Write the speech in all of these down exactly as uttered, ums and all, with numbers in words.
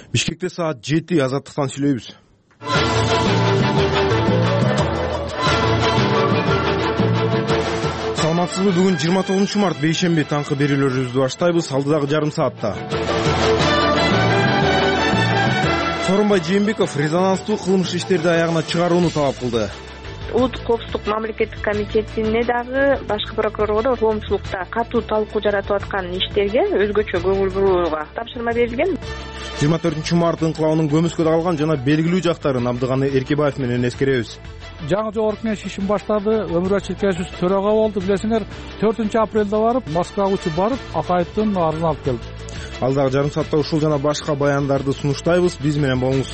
Бишкекте саат жети, Азаттыктан сүйлөйбүз. Саламатсызбы? Бүгүн жыйырма тогузунчу март бейшемби, таңкы берүүлөрүбүздү баштайбыз. Алдыдагы жарым саатта Сооронбай Жээнбеков резонанстуу кылмыш иштерди аягына чыгарууну талап кылды. Улуттук коопсуздук мамлекеттик комитетине дагы башкы прокурорго да коомчулукта катуу талкуу жаратып аткан иштерге өзгөчө көңүл бурууга тапшырма берилген. жыйырма төртүнчү март инкылабынын көмөскөдө калган жана белгилүү жактарын Абдыганы Эркебаев менен эскеребиз. Жаңы жогорку кеңеш ишин баштады. Өмүрбек Чиркешевич төрага болду. Билесиңер, төртүнчү апрелде барып, Москвага учуп барып, Акаевдин арын алып келди. Алдагы жарым саатта ушул жана башка баяндарды сунуштайбыз. Биз менен болуңуз.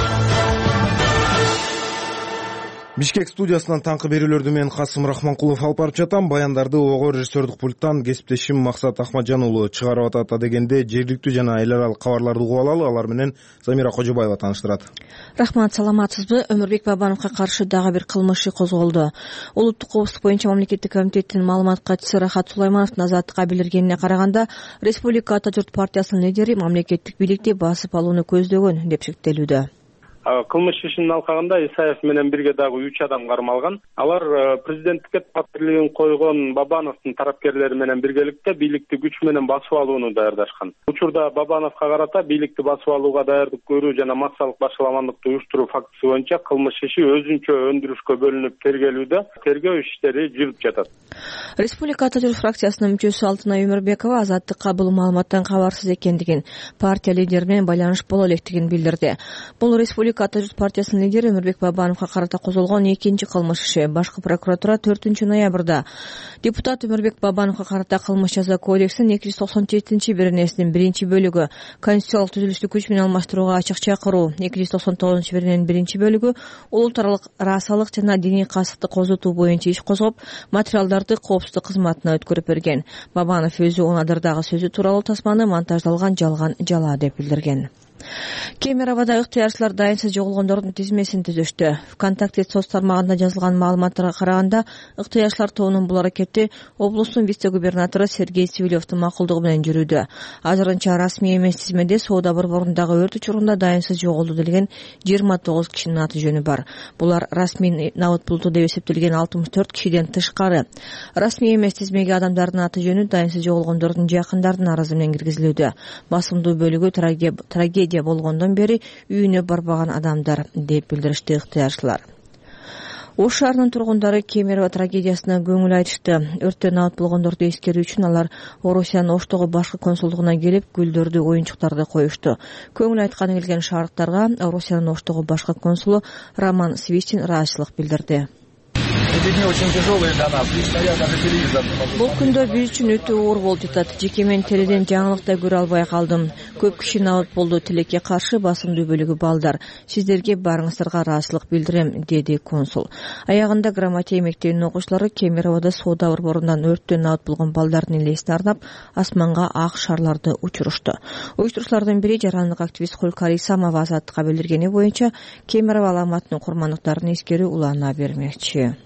Бишкек студиясынан таңкы берүүлөрдү мен Касым Рахманкулов алып барып жатам. Баяндарды ого режиссердик пульттан кесиптешим Максат Ахмаджан уулу чыгарып атат. Дегенде жергиликтүү жана эл аралык кабарларды угуп алалы. Алар менен Замира Кожобаева тааныштырат. Рахмат, саламатсызбы? Өмүрбек Бабановго каршы дагы бир кылмыш иши козголду. Улуттук коопсуздук боюнча мамлекеттик комитеттин маалымат катчысы Рахат Сулаймановдун азаттыкка билдиргенине караганда, Республика Ата журт партиясынын лидери мамлекеттик бийликти басып алууну көздөгөн деп шектелүүдө. Кылмыш ишинин алкагында Исаев менен бирге дагы үч адам кармалган. Алар президенттикке талаптуулугун койгон Бабановдун тарапкерлери менен биргеликте бийликти күч менен басып алууну даярдашкан. Учурда Бабановго карата бийликти басып алууга даярдык көрүү жана массалык башаламандыкты уюштуруу фактысы боюнча кылмыш иши өзүнчө өндүрүшкө бөлүнүп тергелүүдө. Тергөө иштери жүрүп жатат. Республика Ата журт фракциясынын мүчөсү Алтынай Өмүрбекова азаттыкка бул маалыматтан кабарсыз экендигин, партия лидери менен байланыш боло электигин билдирди. Бул Республика Ата журт партиясынын лидери Өмүрбек Бабановго карата козголгон экинчи кылмыш иши. Башкы прокуратура төртүнчү ноябрда депутат Өмүрбек Бабановго карата кылмыш жаза кодексинин эки жүз токсон жетинчи беренесинин биринчи бөлүгү конституциялык түзүлүштү күч менен алмаштырууга ачык чакыруу, эки жүз токсон тогузунчу берененин биринчи бөлүгү улут аралык расалык жана диний касыкты козутуу боюнча иш козгоп, материалдарды коопсуздук кызматына өткөрүп берген. Бабанов өзү Онадырдагы сөзү тууралуу тасманы монтаждалган жалган жала деп билдирген. Кемероводо ыктыярчылар дайынсыз жоголгондордун тизмесин түзүштү. ВКонтакте соц тармагында жазылган маалыматтарга караганда, ыктыярчылар тобунун бул аракети облустун вице-губернатору Сергей Цивилевдин макулдугу менен жүрүүдө. Азырынча расмий эмес тизмеде соода борборундагы өрт учурунда дайынсыз жоголду делген жыйырма тогуз кишинин аты жөнү бар. Булар расмий набыт булуту деп эсептелген алтымыш төрт кишиден тышкары. Расмий эмес тизмеге адамдардын аты жөнү дайынсыз жоголгондордун жакындарынын арызы менен киргизилүүдө. Басымдуу бөлүгү трагедия болгондон бери үйүнө барбаган адамдар деп билдиришти ыктыярчылар. Ош шаарынын тургундары Кемерово трагедиясына көңүл айтышты. Өрттөн набыт болгондорду эскерүү үчүн алар Орусиянын Оштогу башкы консулдугуна келип, гүлдөрдү, оюнчуктарды коюшту. Көңүл айтканы келген шаардыктарга Орусиянын Оштогу башкы консулу Роман Свистин ыраазычылык билдирди. Бул күндө биз үчүн өтө оор болуп жатат. Жеке мен теледен жаңылык да көрө албай калдым. Көп киши набыт болду. Тилекке каршы басымдуу бөлүгү балдар. Сиздерге барыңыздарга ыраазычылык билдирем, деди консул. Аягында Грамотей мектебинин окуучулары Кемероводо соода борборунан өрттөн набыт болгон балдардын элесине арнап асманга ак шарларды учурушту. Уюштуруучулардын бири жарандык активист Холкар Исамова азаттыкка билдиргени боюнча Кемерово аламатынын курмандыктарын эскерүү улана бермекчи.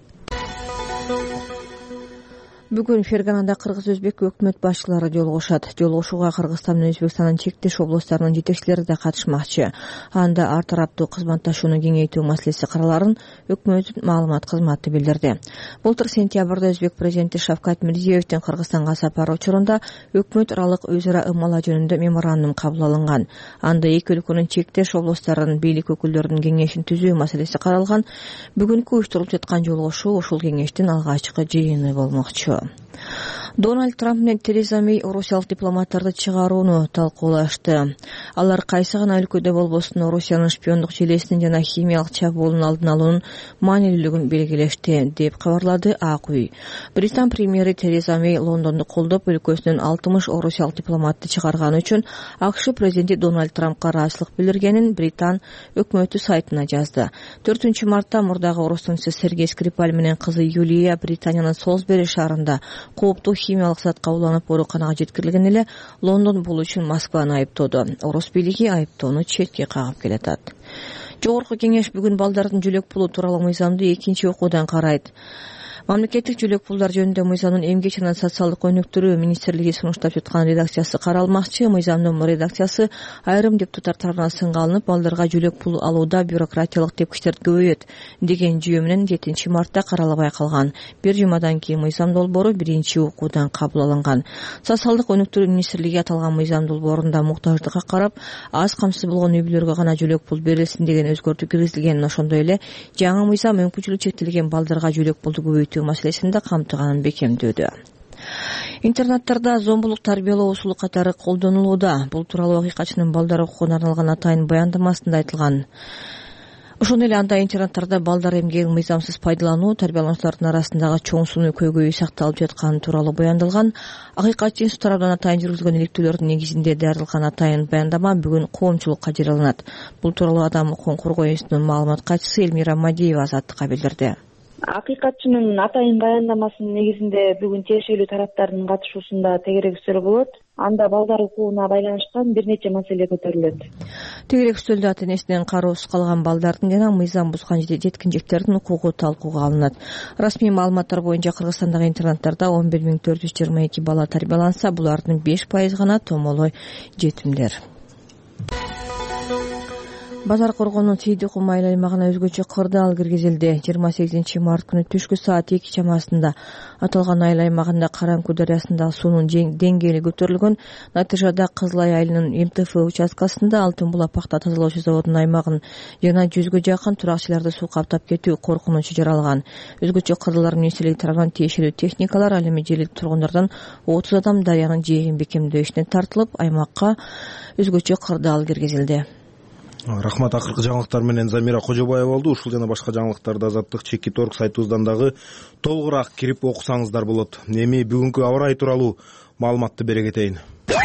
Бүгүн Ферганада кыргыз-өзбек өкмөт башчылары жолугушат. Жолугушууга Кыргызстан менен Өзбекстандын чектеш облустарынын жетекчилери да катышмакчы. Анда ар тараптуу кызматташууну кеңейтүү маселеси караларын өкмөттүн маалымат кызматы билдирди. Былтыр сентябрда Өзбек президенти Шавкат Мирзиевдин Кыргызстанга сапары учурунда өкмөт аралык өз ара ымала жөнүндө меморандум кабыл алынган. Анда эки өлкөнүн чектеш облустарынын бийлик өкүлдөрүнүн кеңешин түзүү маселеси каралган. Бүгүнкү уюштурулуп жаткан жолугушуу ушул кеңештин алгачкы жыйыны болмокчу. Дональд Трамп менен Тереза Мэй орусиялык дипломаттарды чыгарууну талкуулашты. Алар кайсы гана өлкөдө болбосун Орусиянын шпиондук желесинин жана химиялык чабуулун алдын алуунун маанилүүлүгүн белгилешти, деп кабарлады Ак үй. Британ премьери Тереза Мэй Лондонду колдоп, өлкөсүнөн алтымыш орусиялык дипломатты чыгарганы үчүн АКШ президенти Дональд Трампка ыраазычылык билдиргенин Британ өкмөтү сайтына жазды. төртүнчү мартта мурдагы орустунчу Сергей Скрипаль менен кызы Юлия Британиянын Солсбери шаарында кооптуу химиялык затка уланып ооруканага жеткирилген эле Лондон бул үчүн Москваны айыптоодо. Орус бийлиги айыптоону четке кагып келатат. Жогорку кеңеш бүгүн балдардын жөлөк болуу тууралуу мыйзамды экинчи окуудан карайт. Мамлекеттик жүлөк пулдар жөнүндө мыйзамдын эмгек жана социалдык өнүктүрүү министрлиги сунуштап жаткан редакциясы каралмакчы. Мыйзамдын редакциясы айрым депутаттар тарабынан сынга алынып, балдарга жүлөк пул алууда бюрократиялык тепкичтерди көбөйөт деген жүйө менен жетинчи мартта каралбай калган. Бир жумадан кийин мыйзам долбоору биринчи окуудан кабыл алынган. Социалдык өнүктүрүү министрлиги аталган мыйзам долбоорунда муктаждыкка карап, аз камсыз болгон үй бүлөлөргө гана жүлөк пул берилсин деген өзгөртүү киргизилген. Ошондой эле жаңы мыйзам мүмкүнчүлүгү чектелген балдарга жүлөк пулду көбөйтүү маселесинде камтыганын бекемдөөдө. Интернаттарда зомбулук тарбиялоо усулу катары колдонулууда. Бул тууралуу акыйкатчынын балдар укугуна арналган атайын баяндамасында айтылган. Ошондой эле анда интернаттарда балдар эмгегин мыйзамсыз пайдалануу, тарбиялануучулардын арасындагы чоң сунуу көйгөй сакталып жатканы тууралуу баяндалган. Акыйкатчы институт тарабынан атайын жүргүзүлгөн иликтөөлөрдүн негизинде даярдалган атайын баяндама бүгүн коомчулукка жарыяланат. Бул тууралуу Адам укугун коргоо институтунун маалымат катчысы Элмира Мадиева Азаттыкка билдирди. Акыйкатчынын атайын баяндамасынын негизинде бүгүн тиешелүү тараптардын катышуусунда тегерек үстөл болот. Анда балдар укугуна байланышкан бир нече маселе көтөрүлөт. Тегерек үстөлдө ата-энесинен кароосуз калган балдардын жана мыйзам бузган жеткинжектердин укугу талкууга алынат. Расмий маалыматтар боюнча Кыргызстандагы интернаттарда он бир миң төрт жүз жыйырма эки бала тарбияланса, булардын беш пайызы гана томолой жетимдер. Базар коргоонун Сейдикум айыл аймагына өзгөчө кырдаал киргизилди. жыйырма сегизинчи март күнү түшкү саат эки чамасында аталган айыл аймагында Каранкуу дарыясындагы суунун деңгээли көтөрүлгөн. Натыйжада Кызыл Ай айылынын эм тэ эф участкасында Алтын булак пахта тазалоочу заводунун аймагын жана жүзгө жакын туракчыларды суу каптап кетүү коркунучу жаралган. Өзгөчө кырдаалар министрлиги тарабынан тиешелүү техникалар, ал эми жергиликтүү тургундардан отуз адам дарыянын жээгин бекемдөө ишине тартылып, аймакка өзгөчө кырдаал киргизилди. Рахмат. Акыркы жаңылыктар менен Замира Кожобаева болду. Ушул жана башка жаңылыктарды Азаттык чекит орг сайтыбыздан дагы толугураак кирип окусаңыздар болот. Эми бүгүнкү аба ырайы тууралуу маалыматты бере кетейин.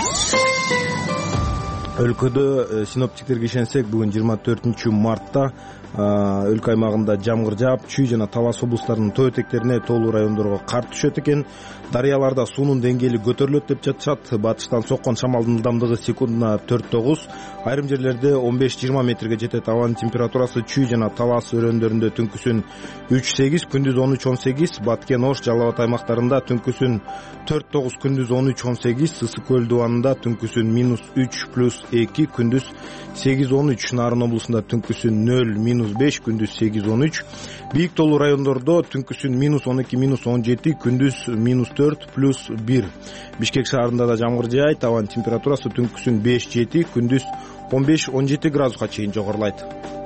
Өлкөдө синоптиктерге ишенсек, бүгүн жыйырма төртүнчү мартта өлкө аймагында жамгыр жаап, Чүй жана Талас облустарынын тоо этектерине, тоолуу райондорго кар түшөт экен. Дарыяларда суунун деңгээли көтөрүлөт деп жатышат. Батыштан соккон шамалдын ылдамдыгы секундуна төрт тогуз, айрым жерлерде он беш жыйырма метрге жетет. Абанын температурасы Чүй жана Талас өрөөндөрүндө түнкүсүн үч сегиз, күндүз он үч он сегиз, Баткен, Ош, Жалал Абад аймактарында түнкүсүн төрт тогуз, күндүз он үч он сегиз, Ысык көл дубанында түнкүсүн минус үч плюс эки, күндүз сегиз он үч, Нарын облусунда түнкүсүн нөл минус беш, күндүз сегиз он үч, Бийик тоолуу райондордо түнкүсүн минус он эки минус он жети, күндүз минус төрт плюс бир. Бишкек шаарында да жамгыр жаайт. Абанын температурасы түнкүсүн беш жети, күндүз он беш он жети градуска чейин жогорулайт.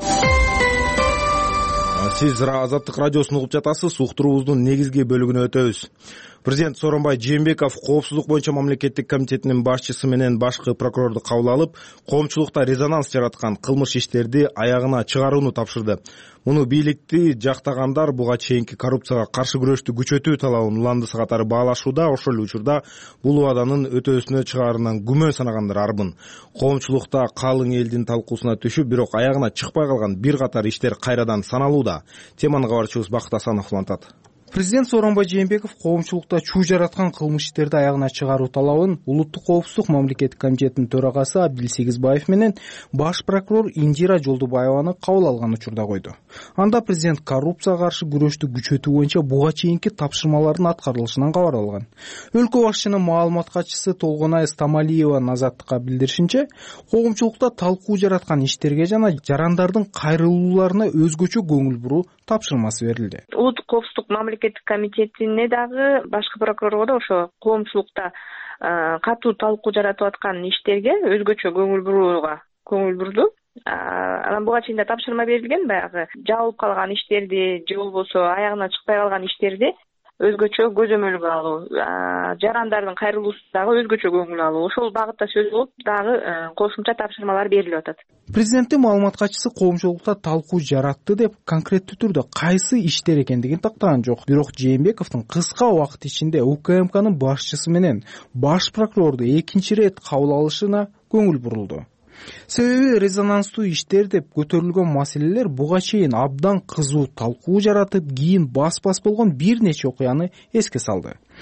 Сиз Азаттык радиосун угуп жатасыз. Уктуруубуздун негизги бөлүгүнө өтөбүз. Президент Сооронбай Жээнбеков коопсуздук боюнча мамлекеттик комитетинин башчысы менен башкы прокурорду кабыл алып, коомчулукта резонанс жараткан кылмыш иштерди аягына чыгарууну тапшырды. Муну бийликти жактагандар буга чейинки коррупцияга каршы күрөштү күчөтүү талабын уландысы катары баалашууда. Ошол эле учурда бул убаданын өтөөсүнө чыгаарынан күмөн санагандар арбын. Коомчулукта калың элдин талкуусуна түшүп, бирок аягына чыкпай калган бир катар иштер кайрадан саналууда. Теманы кабарчыбыз Бакыт Асанов улантат. Президент Сооронбай Жээнбеков коомчулукта чуу жараткан кылмыш иштерди аягына чыгаруу талабын Улуттук коопсуздук мамлекеттик комитетинин төрагасы Абдил Сегизбаев менен баш прокурор Индира Жолдубаеваны кабыл алган учурда койду. Анда президент коррупцияга каршы күрөштү күчөтүү боюнча буга чейинки тапшырмалардын аткарылышынан кабар алган. Өлкө башчынын маалымат катчысы Толгонай Стамалиева Азаттыкка билдиришинче, коомчулукта талкуу жараткан иштерге жана жарандардын кайрылууларына өзгөчө көңүл буруу тапшырмасы берилди. Улуттук коопсуздук мамлекеттик комитетине дагы башкы прокурорго да ошо коомчулукта катуу талкуу жаратып аткан иштерге өзгөчө көңүл бурууга көңүл бурду. Анан буга чейин да тапшырма берилген, баягы жабылып калган иштерди же болбосо аягына чыкпай калган иштерди өзгөчө көзөмөлгө алуу, жарандардын кайрылуусундагы өзгөчө көңүл алуу, ошол багытта сөз болуп дагы кошумча тапшырмалар берилип атат. Президенттин маалымат катчысы коомчулукта талкуу жаратты деп конкреттүү түрдө кайсы иштер экендигин тактаган жок. Бирок Жээнбековдун кыска убакыт ичинде У К М Кнын башчысы менен баш прокурорду экинчи ирет кабыл алышына көңүл бурулду. Себеби резонанстуу иштер деп көтөрүлгөн маселелер буга чейин абдан кызуу талкуу жаратып, кийин бас-бас болгон бир нече окуяны эске салды.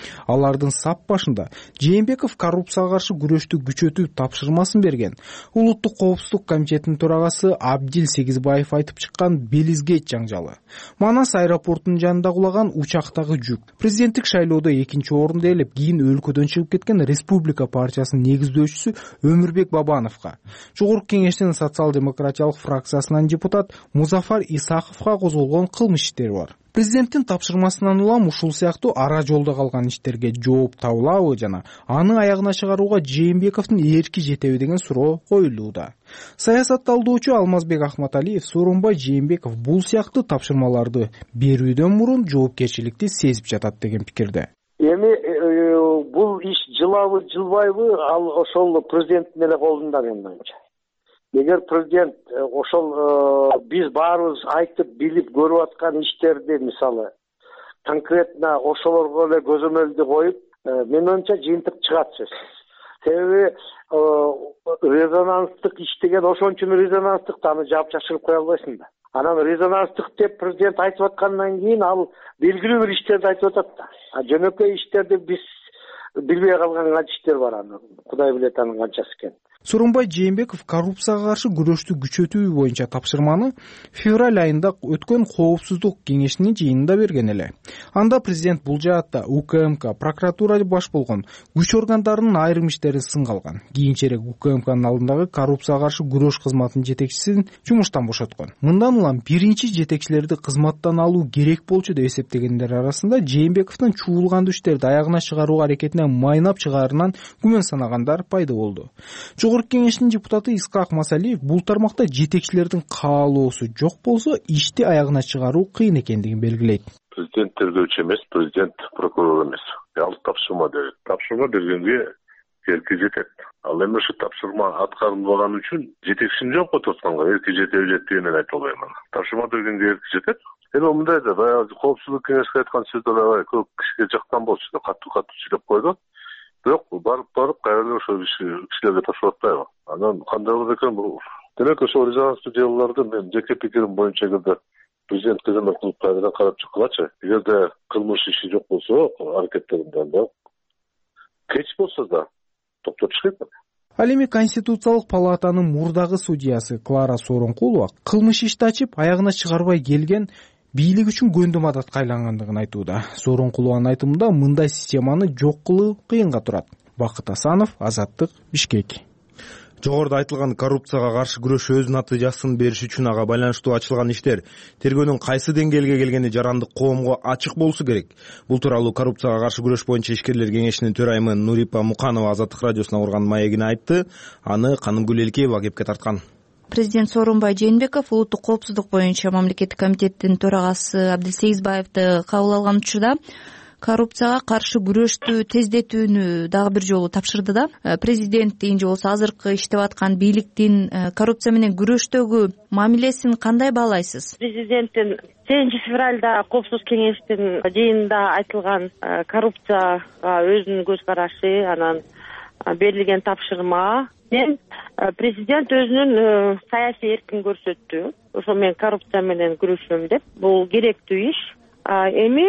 Алардын сап башында Жээнбеков коррупцияга каршы күрөштү күчөтүү тапшырмасын берген. Улуттук коопсуздук комитетинин төрагасы Абдил Сегизбаев айтып чыккан Белизгейт жаңжалы. Манас аэропортунун жанында кулаган учактагы жүк. Президенттик шайлоодо экинчи орунду ээлеп, кийин өлкөдөн чыгып кеткен Республика партиясынын негиздөөчүсү Өмүрбек Бабановго, Жогорку Кеңештин социал-демократиялык фракциясынан депутат Музафар Исаховго козголгон кылмыш иштери бар. Президенттин тапшырмасынан улам ушул сыяктуу ара жолдо калган иштерге жооп табылабы жана аны аягына чыгарууга Жээнбековдун эрки жетеби деген суроо коюлууда. Саясат талдоочу Алмазбек Ахматалиев Сооронбай Жээнбеков бул сыяктуу тапшырмаларды берүүдөн мурун жоопкерчиликти сезип жатат деген пикирде. Эми бул иш жылабы жылбайбы, ал ошол президенттин эле колунда менин оюмча. Эгер президент ошол биз баарыбыз айтып билип көрүп аткан иштерди, мисалы конкретно ошолорго эле көзөмөлдү коюп, менин оюмча жыйынтык чыгат сөзсүз. Себеби резонанстык иш деген ошончун резонанстык да, аны жаап жашырып кое албайсың да. Анан резонанстык деп президент айтып аткандан кийин ал белгилүү бир иштерди айтып атат да. А жөнөкөй иштерди биз билбей калган канча иштер бар, аны Кудай билет анын канчасы экенин. Сооронбай Жээнбеков коррупцияга каршы күрөштү күчөтүү боюнча тапшырманы февраль айында өткөн коопсуздук кеңешинин жыйынында берген эле. Анда президент бул жаатта УКМК, прокуратура баш болгон күч органдарынын айрым иштерин сынга алган. Кийинчерээк УКМКнын алдындагы коррупцияга каршы күрөш кызматынын жетекчисин жумуштан бошоткон. Мындан улам биринчи жетекчилерди кызматтан алуу керек болчу деп эсептегендер арасында Жээнбековдун чуулгандуу иштерди аягына чыгарууга аракетине майнап чыгаарынан күмөн санагандар пайда болду. Жогорку Кеңештин депутаты Исхак Масалиев бул тармакта жетекчилердин каалоосу жок болсо ишти аягына чыгаруу кыйын экендигин белгилейт. Президент тергөөчү эмес, президент прокурор эмес. Ал тапшырма берет. Тапшырма бергенге эрки жетет. Ал эми ушу тапшырма аткарылбаган үчүн жетекчисин жок отуртканга эрки жетеби жетпегенин айта албайм. Тапшырма бергенге эрки жетет. Эми мындай да баягы коопсуздук кеңешке айткан сөздөр аябай көп кишиге жаккан болчу, катуу-катуу сүйлөп койду. Бирок барып барып кайрадан ошол кишилерге тапшырып атпайбы. Анан кандай болот экен бул? Демек ошол резонанстуу делолорду мен жеке пикирим боюнча эгерде президент көзөмөл кылып кайрадан карап чыккылачы. Эгерде кылмыш иши жок болсо, аракеттеринде кеч болсо да токтотуш керек. Ал эми Конституциялык палатанын мурдагы судьясы Клара Сооронкулова кылмыш ишти ачып аягына чыгарбай келген бийлик үчүн көндүм адатка айлангандыгын айтууда. Сооронкулованын айтымында мындай системаны жок кылуу кыйынга турат. Бакыт Асанов, Азаттык, Бишкек. Жогоруда айтылган коррупцияга каршы күрөш өз натыйжасын бериш үчүн ага байланыштуу ачылган иштер тергөөнүн кайсы деңгээлге келгени жарандык коомго ачык болушу керек. Бул тууралуу коррупцияга каршы күрөш боюнча ишкерлер кеңешинин төрайымы Нурипа Муканова Азаттык радиосуна курган маегине айтты. Аны Канымгүл Элкеева кепке тарткан. Президент Сооронбай Жээнбеков улуттук коопсуздук боюнча мамлекеттик комитеттин төрагасы Абдил Сегизбаевди кабыл алган учурда коррупцияга каршы күрөштү тездетүүнү дагы бир жолу тапшырды да. Президенттин же болбосо азыркы иштеп аткан бийликтин коррупция менен күрөштөгү мамилесин кандай баалайсыз? Президенттин сегизинчи февралда коопсуздук кеңештин жыйынында айтылган коррупцияга өзүнүн көз карашы, анан берилген тапшырма мен президент өзүнүн саясий эркин көрсөттү. Ошо мен коррупция менен күрөшөм деп. Бул керектүү иш. Эми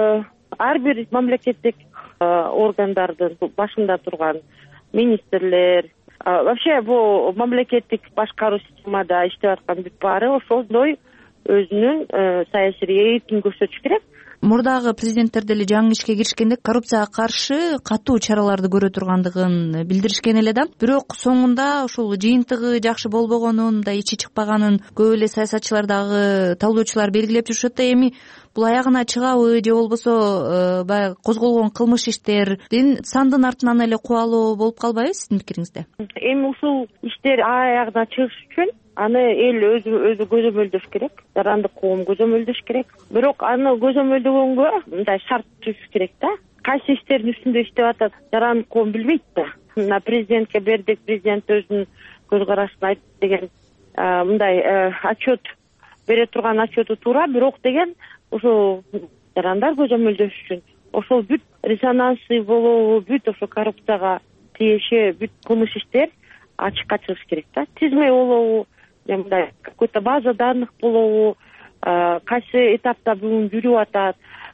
ар бир мамлекеттик органдардын башында турган министрлер, вообще бул мамлекеттик башкаруу системада иштеп аткан бүт баары ошондой өзүнүн саясий эркин көрсөтүш керек. Мурдагы президенттер деле жаңы ишке киришкенде коррупцияга каршы катуу чараларды көрө тургандыгын билдиришкен эле да. Бирок соңунда ушул жыйынтыгы жакшы болбогонун, мындай ичи чыкпаганын көп эле саясатчылар дагы талдоочулар белгилеп жүрүшөт да. Эми бул аягына чыгабы же болбосо баягы козголгон кылмыш иштердин сандын артынан эле кубалуу болуп калбайбы сиздин пикириңизде? Эми ушул иштер аягына чыгыш үчүн аны эл өзү өзү көзөмөлдөш керек, жарандык коом көзөмөлдөш керек. Бирок аны көзөмөлдөгөнгө мындай шарт түзүш керек да. Кайсы иштердин үстүндө иштеп атат, жарандык коом билбейт да. Мына президентке бердик, президент өзүнүн көз карашын айтты деген мындай отчет бере турган отчету туура, бирок деген ошо жарандар көзөмөлдөш үчүн ошол бүт резонансы болобу, бүт ошо коррупцияга тиеши бүт кылмыш иштер ачыкка чыгыш керек да. Тизме болобу, мындай какой-то база данных болобу, кайсы этапта бүгүн жүрүп атат,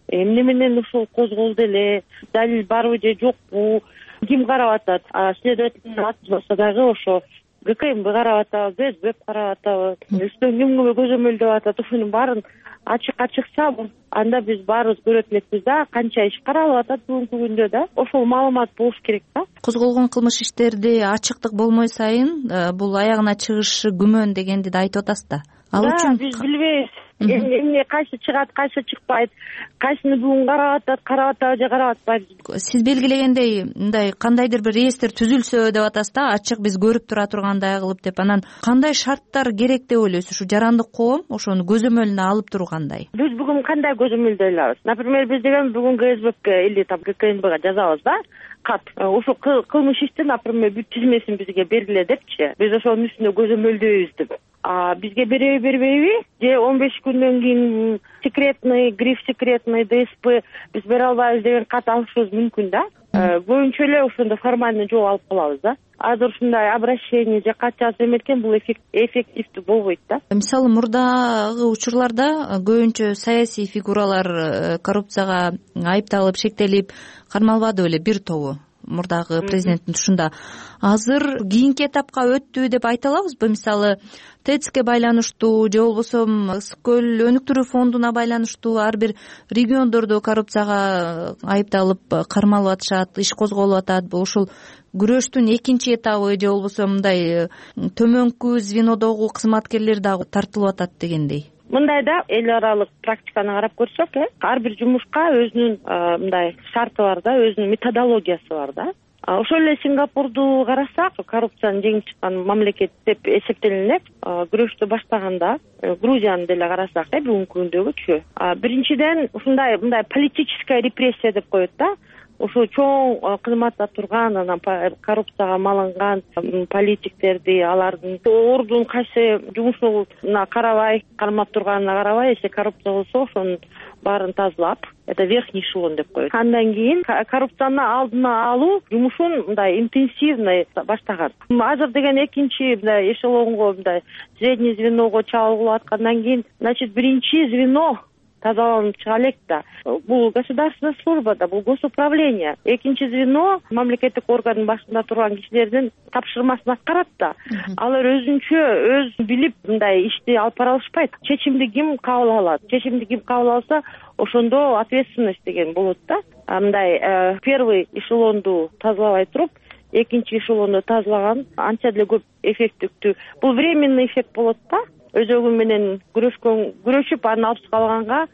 эмне менен ушул козголду эле, далил барбы же жокпу, ким карап атат? Следовательный атпаса дагы ошо ГКМБ карап атабы, СБ карап атабы, үстөн кимге көзөмөлдөп атат, ушунун баарын ачыкка чыкса, анда биз баарыбыз көрөт элекпиз да, канча иш каралып атат бүгүнкү күндө да. Ошол маалымат болуш керек да. Козголгон кылмыш иштерде ачыктык болмой сайын бул аягына чыгышы күмөн дегенди да айтып атасыз да. Ал үчүн биз билбейбиз. Эмне кайсы чыгат, кайсы чыкпайт, кайсыны бүгүн карап атат, карап атабы же карап атпайбы. Сиз белгилегендей мындай кандайдыр бир реестр түзүлсө деп атасыз да, ачык биз көрүп тура тургандай кылып деп. Анан кандай шарттар керек деп ойлойсуз? Ушу жарандык коом ошону көзөмөлүнө алып тургандай. Биз бүгүн кандай көзөмөлдөй алабыз? Например, биз деген бүгүн КСБК или там ГКМБга жазабыз да, кат. Ошо кылмыш ишти, например, бүт тизмесин бизге бергиле депчи. Биз ошонун үстүнө көзөмөлдөйбүз деп. А бизге береби, бербейби? Же он беш күндөн кийин секретный, гриф секретный, ДСП биз бере албайбыз деген кат алышыбыз мүмкүн да. Көбүнчө эле ошондо формальный жооп алып калабыз да. Азыр ушундай обращение же кат жазып эметкен бул эффективдүү болбойт да. Мисалы мурдагы учурларда көбүнчө саясий фигуралар коррупцияга айыпталып, шектелип кармалбады беле бир тобу мурдагы президенттин тушунда. Азыр кийинки этапка өттү деп айта алабызбы? Мисалы ТЭЦке байланыштуу же болбосо Ысык көл өнүктүрүү фондуна байланыштуу ар бир региондордо коррупцияга айыпталып кармалып атышат, иш козголуп атат. Ушул күрөштүн экинчи этабы же болбосо мындай төмөнкү звенодогу кызматкерлер дагы тартылып атат дегендей. Мындай да, эл аралык практиканы карап көрсөк, э, ар бир жумушка өзүнүн мындай шарты бар да, өзүнүн методологиясы бар да. Ошол эле Сингапурду карасак, коррупцияны жеңип чыккан мамлекет деп эсептелинет. Күрөштү баштаганда Грузияны деле карасак, э, бүгүнкү күндөгүчү. Биринчиден ушундай мындай политическая репрессия деп коет да. Ошо чоң кызматта турган, анан коррупцияга малынган политиктерди, алардын ордун кайсы жумушуна карабай, кармап турганына карабай, эсе коррупция болсо ошонун баарын тазалап, это верхний эшелон деп коет. Андан кийин коррупцияны алдына алуу жумушун мындай интенсивно баштаган. Азыр деген экинчи мындай эшелонго, мындай средний звеного чалгылып аткандан кийин, значит, биринчи звено тазаланып чыга элек да. Бул государственная служба да, бул госуправление. Экинчи звено мамлекеттик органдын башында турган кишилердин тапшырмасын аткарат да. Алар өзүнчө өз билип мындай ишти алып бара алышпайт. Чечимди ким кабыл алат? Чечимди ким кабыл алса, ошондо ответственность деген болот да. Мындай первый эшелонду тазалабай туруп, экинчи эшелонду тазалаган анча деле көп эффектиктүү. Бул временный эффект болот да. Өзөгү менен күрөшкөн, күрөшүп аны алып калганга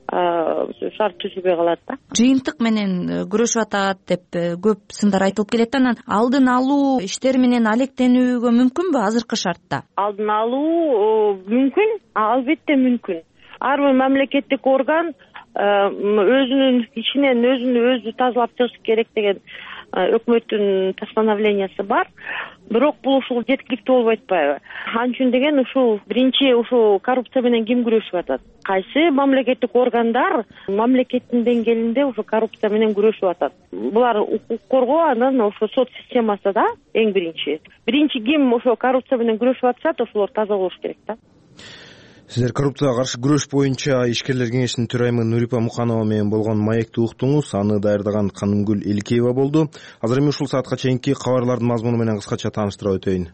шарт түзүлбөй калат да. Жыйынтык менен күрөшүп атат деп көп сындар айтылып келет. Анан алдын алуу иштери менен алектенүүгө мүмкүнбү азыркы шартта? Алдын алуу мүмкүн, албетте мүмкүн. Ар бир мамлекеттик орган өзүнүн ичинен өзүн өзү тазалап чыгыш керек деген өкмөттүн постановлениясы бар. Бирок бул ушул жеткиликтүү болбой атпайбы? Ал үчүн деген ушул биринчи ушул коррупция менен ким күрөшүп атат? Кайсы мамлекеттик органдар мамлекеттин деңгээлинде ушул коррупция менен күрөшүп атат? Булар укук коргоо, анан ошо сот системасы да эң биринчи. Биринчи ким ошо коррупция менен күрөшүп атышат, ошолор таза болуш керек да. Сиздер коррупцияга каршы күрөш боюнча ишкерлер кеңешинин төрайымы Нурипа Муканова менен болгон маекти уктуңуз. Аны даярдаган Канымгүл Эликеева болду. Азыр эми ушул саатка чейинки кабарлардын мазмуну менен кыскача тааныштырып өтөйүн.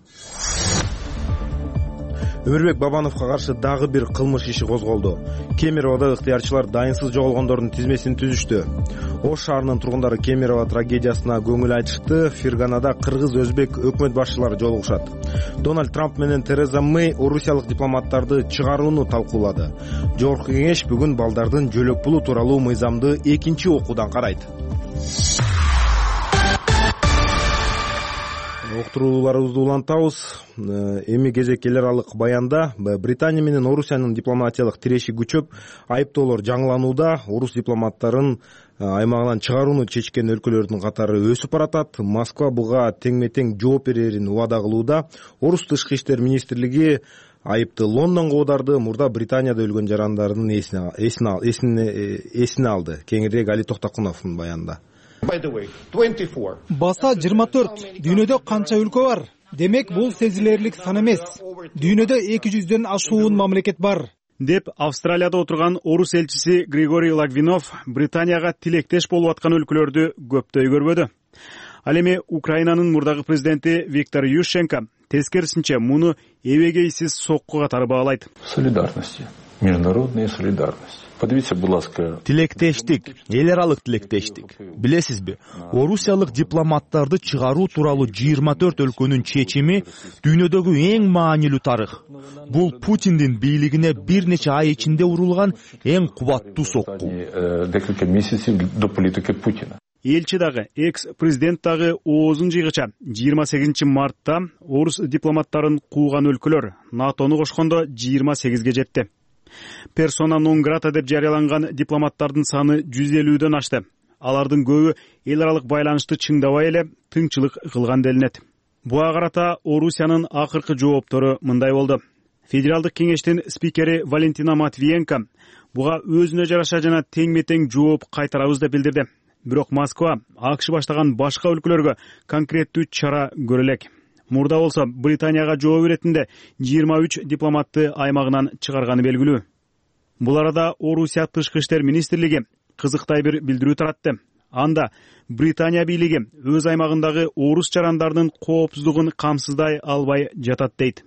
Өмүрбек Бабановго каршы дагы бир кылмыш иши козголду. Кемероводо ыктыярчылар дайынсыз жоголгондордун тизмесин түзүштү. Ош шаарынын тургундары Кемерово трагедиясына көңүл айтышты. Ферганада кыргыз-өзбек өкмөт башчылары жолугушат. Дональд Трамп менен Тереза Мэй орусиялык дипломаттарды чыгарууну талкуулады. Жогорку кеңеш бүгүн балдардын жөлөк пулу тууралуу мыйзамды экинчи окуудан карайт. Уктурууларыбызды улантабыз. Эми кезек эл аралык баянда Британия менен Орусиянын дипломатиялык тиреши күчөп, айыптоолор жаңыланууда. Орус дипломаттарын аймагынан чыгарууну чечкен өлкөлөрдүн катары өсүп баратат. Москва буга теңме-тең жооп берерин убада кылууда. Орус тышкы иштер министрлиги айыпты Лондонго оодарды. Мурда Британияда өлгөн жарандардын эсине эсине алды. Кеңирээк Али Токтокуновдун баянында. Баса жыйырма төрт. Дүйнөдө канча өлкө бар? Демек бул сезилерлик сан эмес. Дүйнөдө эки жүздөн ашуун мамлекет бар. деп Австралияда отурган орус элчиси Григорий Лагвинов Британияга тилектеш болуп аткан өлкөлөрдү көптөй көрбөдү. Ал эми Украинанын мурдагы президенти Виктор Ющенко тескерисинче муну эбегейсиз сокку катары баалайт. Солидарности, международная солидарность. Подивитесь, будь ласка. Тилектештик, эл аралык тилектештик. Билесизби, орусиялык дипломаттарды чыгаруу тууралуу жыйырма төрт өлкөнүн чечими дүйнөдөгү эң маанилүү тарых. Бул Путиндин бийлигине бир нече ай ичинде урулган эң кубаттуу сокку. Несколько месяцев до политики Путина. Элчи дагы, экс-президент дагы оозун жыйгыча жыйырма сегизинчи мартта орус дипломаттарын кууган өлкөлөр натону кошкондо жыйырма сегизге жетти. Персона нон грата деп жарыяланган дипломаттардын саны жүз элүүдөн ашты. Алардын көбү эл аралык байланышты чыңдабай эле тыңчылык кылган делинет. Буга карата Орусиянын акыркы жооптору мындай болду. Федералдык кеңештин спикери Валентина Матвиенко буга өзүнө жараша жана тең-метең жооп кайтарабыз деп билдирди. Бирок Москва АКШ баштаган башка өлкөлөргө конкреттүү чара көрө элек. Мурда болсо Британияга жооп иретинде жыйырма үч дипломатты аймагынан чыгарганы белгилүү. Бул арада Орусия тышкы иштер министрлиги кызыктай бир билдирүү таратты. Анда Британия бийлиги өз аймагындагы орус жарандардын коопсуздугун камсыздай албай жатат дейт.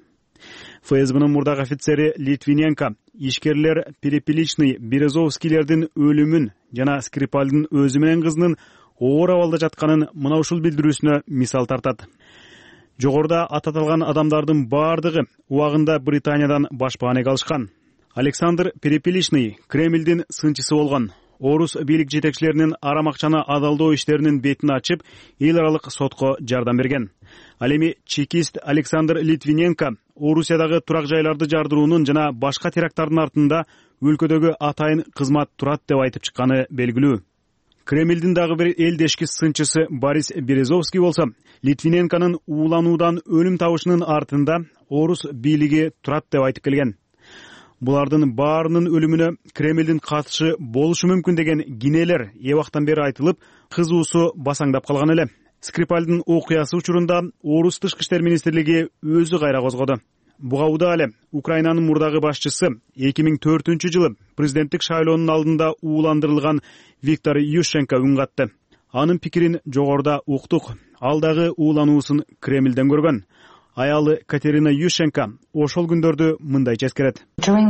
ФСБнын мурдагы офицери Литвиненко ишкерлер Перепеличный Березовскийлердин өлүмүн жана Скрипальдын өзү менен кызынын оор абалда жатканын мына ушул билдирүүсүнө мисал тартат. Жогоруда ататалган адамдардын бардыгы убагында Британиядан башпаанек алышкан. Александр Перепеличный Кремлдин сынчысы болгон. Орус бийлик жетекчилеринин арам акчаны адалдоо иштеринин бетин ачып, эл аралык сотко жардам берген. Ал эми чекист Александр Литвиненко Орусиядагы турак жайларды жардыруунун жана башка теракттардын артында өлкөдөгү атайын кызмат турат деп айтып чыкканы белгилүү. Кремлдин дагы бир элдешки сынчысы Борис Березовский болсо, Литвиненконун уулануудан өлүм табышынын артында орус бийлиги турат деп айтып келген. Булардын баарынын өлүмүнө Кремлдин катышы болушу мүмкүн деген кинелер эбактан бери айтылып, кызуусу басаңдап калган эле. Скрипальдын окуясы учурунда орус тышкы иштер министрлиги өзү кайра козгоду. Буга удаа эле Украинанын мурдагы башчысы эки миң төртүнчү жылы президенттик шайлоонун алдында ууландырылган Виктор Ющенко үн катты. Анын пикирин жогоруда уктук. Ал дагы уулануусун Кремлден көргөн. Аялы Катерина Ющенко ошол күндөрдү мындайча эскерет.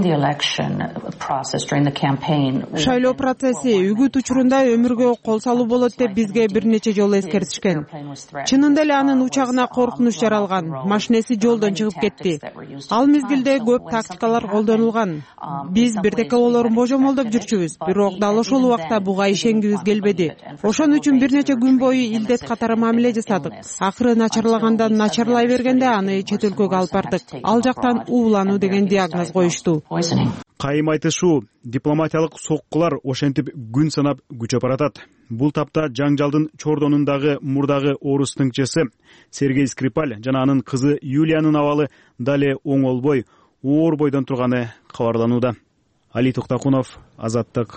Шайлоо процесси үгүт учурунда өмүргө кол салуу болот деп бизге бир нече жолу эскертишкен. Чынында эле анын учагына коркунуч жаралган, машинеси жолдон чыгып кетти. Ал мезгилде көп тактикалар колдонулган. Биз бирдеке болорун божомолдоп жүрчүбүз, бирок дал ошол убакта буга ишенгибиз келбеди. Ошон үчүн бир нече күн бою илдет катары мамиле жасадык. Акыры начарлагандан начарлай бергенде аны чет өлкөгө алып бардык. Ал жактан уулануу деген диагноз коюшту. Кайым айтышуу, дипломатиялык соккулар ошентип күн санап күчөп баратат. Бул тапта жаңжалдын чордонундагы мурдагы орус тыңчысы Сергей Скрипаль жана анын кызы Юлиянын абалы дале оңолбой, оор бойдон турганы кабарланууда. Али Токтакунов, Азаттык.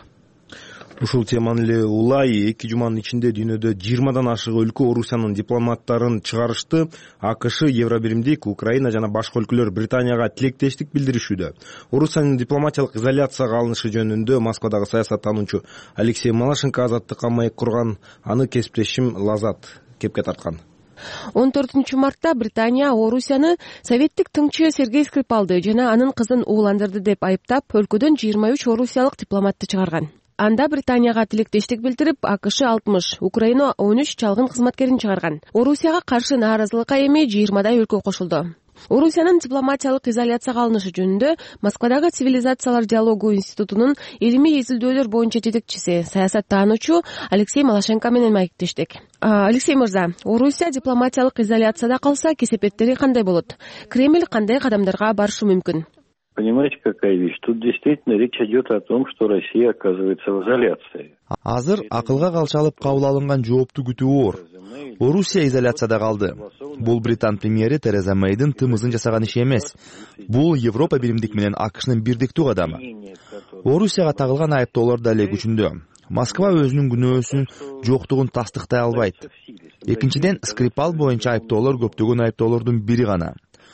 Ушул теманы эле улай эки жуманын ичинде дүйнөдө жыйырмадан ашык өлкө Орусиянын дипломаттарын чыгарышты. АКШ, Евробиримдик, Украина жана башка өлкөлөр Британияга тилектештик билдиришүүдө. Орусиянын дипломатиялык изоляцияга алынышы жөнүндө Москвадагы саясаттануучу Алексей Малашенко Азаттыкка маек курган. Аны кесиптешим Лазат кепке тарткан. он төртүнчү мартта Британия Орусияны советтик тыңчы Сергей Скрипалды жана анын кызын ууландырды деп айыптап, өлкөдөн жыйырма үч орусиялык дипломатты чыгарган. Анда Британияга тилектештик билдирип, АКШ алтымыш, Украина он үч чалгын кызматкерин чыгарган. Орусияга каршы нааразылыкка эми жыйырмадай өлкө кошулду. Орусиянын дипломатиялык изоляцияга алынышы жөнүндө Москвадагы Цивилизациялар диалогу институтунун илимий изилдөөлөр боюнча жетекчиси, саясаттануучу Алексей Малашенко менен маектештик. Алексей мырза, Орусия дипломатиялык изоляцияда калса кесепеттери кандай болот? Кремль кандай кадамдарга барышы мүмкүн? Понимаете, какая вещь? Тут действительно речь идет о том, что Россия оказывается в изоляции. Азыр акылга калчалып кабыл алынган жоопту күтүү оор. Орусия изоляцияда калды. Бул Британ премьери Тереза Мэйдин тымызын жасаган иши эмес. Бул Европа биримдик менен АКШнын бирдиктүү кадамы. Орусияга тагылган айыптоолор да эле күчүндө. Москва өзүнүн күнөөсүн жоктугун тастыктай албайт. Экинчиден, Скрипал боюнча айыптоолор көптөгөн айыптоолордун бири гана.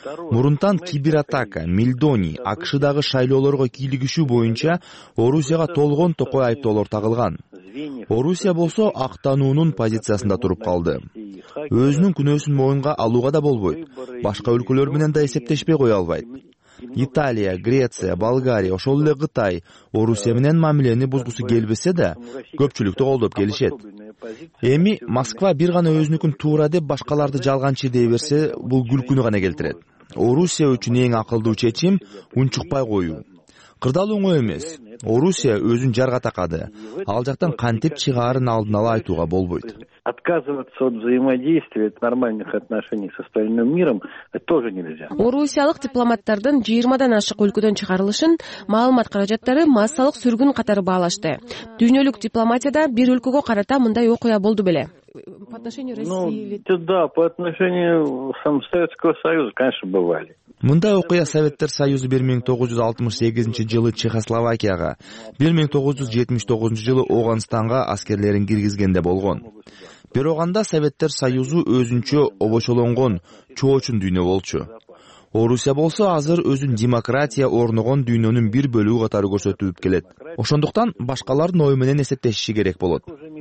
мурунтан кибератака, мельдоний, акшдагы шайлоолорго кийлигишүү боюнча Орусияга толгон токой айыптоолор тагылган. Орусия болсо актануунун позициясында туруп калды. Өзүнүн күнөөсүн моюнга алууга да болбойт. Башка өлкөлөр менен да эсептешпей кое албайт. Италия, Греция, Болгария, ошол эле Кытай Орусия менен мамилени бузгусу келбесе да, көпчүлүктү колдоп келишет. Эми Москва бир гана өзүнүкүн туура деп башкаларды жалганчы дей берсе, бул күлкүнү гана келтирет. Орусия үчүн эң акылдуу чечим унчукпай коюу. Кырдаал оңой эмес. Орусия өзүн жарга такады. Ал жактан кантип чыгаарын алдын ала айтууга болбойт. Отказываться от взаимодействия, от нормальных отношений с остальным миром тоже нельзя. Орусиялык дипломаттардын жыйырмадан ашык өлкөдөн чыгарылышын маалымат каражаттары массалык сүргүн катары баалашты. Дүйнөлүк дипломатияда бир өлкөгө карата мындай окуя болду беле. По отношению России... Ну, да, по отношению Советского Союза, конечно, бывали. Мындай окуя Советтер Союзу бир миң тогуз жүз алтымыш сегизинчи жылы Чехословакияга, бир миң тогуз жүз жетимиш тогузунчу жылы Оганстанга аскерлерин киргизгенде болгон. Бирок анда Советтер Союзу өзүнчө обочолонгон чоочун дүйнө болчу. Орусия болсо азыр өзүн демократия орногон дүйнөнүн бир бөлүгү катары көрсөтүп келет. Ошондуктан башкалардын ою менен эсептешиши керек болот.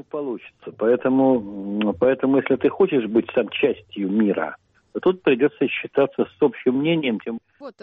Поэтому, поэтому, если ты хочешь быть сам частью мира, то тут придется считаться с общим мнением. Тем...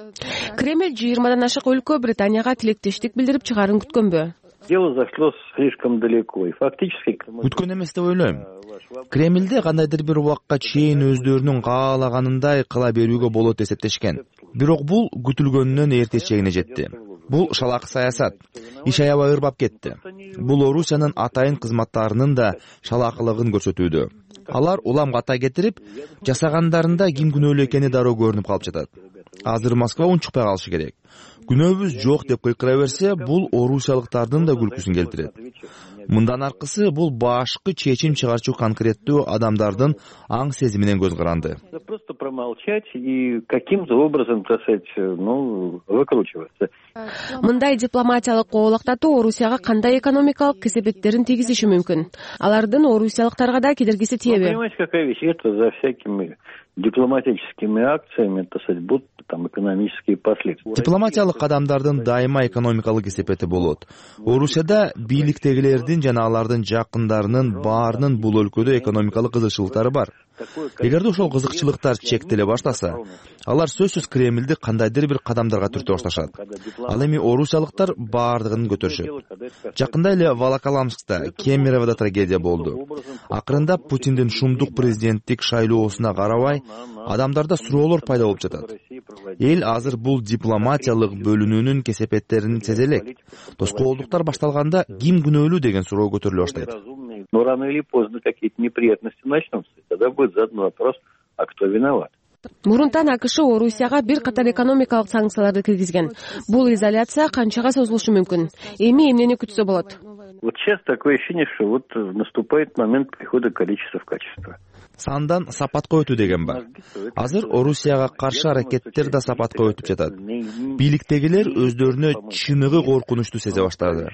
Кремль жыйырмадан ашык өлкө Британияга тилектештик билдирип чыгаарын күткөнбү? Дело зашло слишком далеко, и фактически... Күткөн эмес деп ойлойм. Кремльде кандайдыр бир убакка чейин өздөрүнүн каалаганындай кыла берүүгө болот эсептешкен. Бирок бул күтүлгөнүнөн эрте чегине жетти. Бул шалак саясат. Иш аябай ырбап кетти. Бул Орусиянын атайын кызматтарынын да шалакылыгын көрсөтүүдө. Алар улам ката кетирип, жасагандарында ким күнөөлүү экени дароо көрүнүп калып жатат. Азыр Москва унчукпай калышы керек. Күнөөбүз жок деп кыйкыра берсе, бул орусиялыктардын да күлкүсүн келтирет. Мындан аркысы бул башкы чечим чыгарчу конкреттүү адамдардын аң сезиминен көз каранды. Просто промолчать и каким-то образом, так сказать, ну, выкручиваться. Мындай дипломатиялык коолактатуу Орусияга кандай экономикалык кесепеттерин тийгизиши мүмкүн? Алардын орусиялыктарга да кедергиси тиеби? Понимаете, какая вещь? Это за всякими дипломатическими акциями, так сказать, будут там экономические последствия. Дипломатиялык кадамдардын дайыма экономикалык кесепети болот. Орусияда бийликтегилердин жана алардын жакындарынын баарынын бул өлкөдө экономикалык кызыкчылыктары бар. Эгерде ошол кызыкчылыктар чектеле баштаса, алар сөзсүз Кремлди кандайдыр бир кадамдарга түртө башташат. Ал эми орусиялыктар баардыгын көтөрүшөт. Жакында эле Волоколамскта, Кемероводо трагедия болду. Акырындап Путиндин шумдук президенттик шайлоосуна карабай, адамдарда суроолор пайда болуп жатат. Эл азыр бул дипломатиялык бөлүнүүнүн кесепеттерин сезе элек. Тоскоолдуктар башталганда ким күнөөлүү деген суроо көтөрүлө баштайт. Но рано или поздно какие-то неприятности начнутся. Тогда будет задан вопрос, а кто виноват? Мурунтан АКШ Орусияга бир катар экономикалык санкцияларды киргизген. Бул изоляция канчага созулушу мүмкүн? Эми эмнени күтсө болот? Вот сейчас такое ощущение, что вот наступает момент прихода количества в качество. Сандан сапатка өтүү деген бар. Азыр Орусияга каршы аракеттер да сапатка өтүп жатат. Бийликтегилер өздөрүнө чыныгы коркунучту сезе баштады.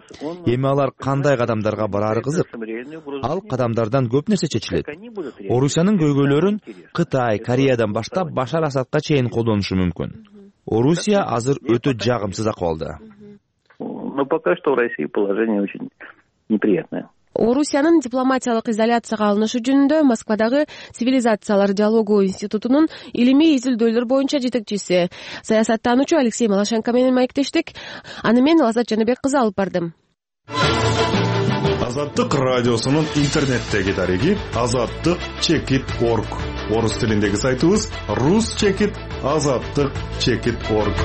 Эми алар кандай кадамдарга барары кызык. Ал кадамдардан көп нерсе чечилет. Орусиянын көйгөйлөрүн Кытай, Кореядан баштап Башар Асадка чейин колдонушу мүмкүн. Орусия азыр өтө жагымсыз акыбалда. Но пока что в России положение очень неприятное. Орусиянын дипломатиялык изоляцияга алынышы жөнүндө Москвадагы Цивилизациялар диалогу институтунун илимий изилдөөлөр боюнча жетекчиси, саясаттануучу Алексей Малашенко менен маектештик. Аны мен Азат Жаныбек кызы алып бардым. Азаттык радиосунун интернеттеги дареги азаттык чекит точка орг. Орус тилиндеги сайтыбыз рус-чекит азаттык чекит точка орг.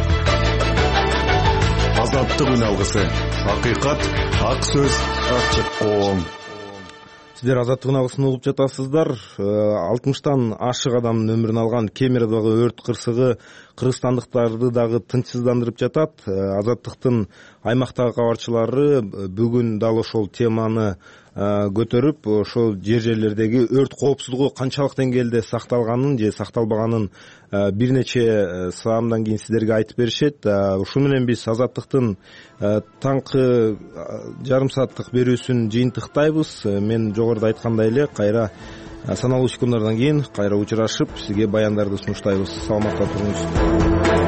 Азаттык үн алгысы. Акыйкат, ак сөз, ачык коом. Сиздер азаттык үн алгысын угуп жатасыздар. алтымыштан ашык адамдын өмүрүн алган Кемеровдогу өрт кырсыгы кыргызстандыктарды дагы тынчсыздандырып жатат. Азаттыктын аймактагы кабарчылары бүгүн дал ошол теманы көтөрүп, ошол жер жерлердеги өрт коопсуздугу канчалык деңгээлде сакталганын же сакталбаганын бир нече саамдан кийин сиздерге айтып беришет. Ушуну менен биз азаттыктын таңкы жарым сааттык берүүсүн жыйынтыктайбыз. Мен жогоруда айткандай эле кайра Саналуу секунддардан кийин кайра учурашып сизге баяндарды сунуштайбыз. Саламатта туруңуз.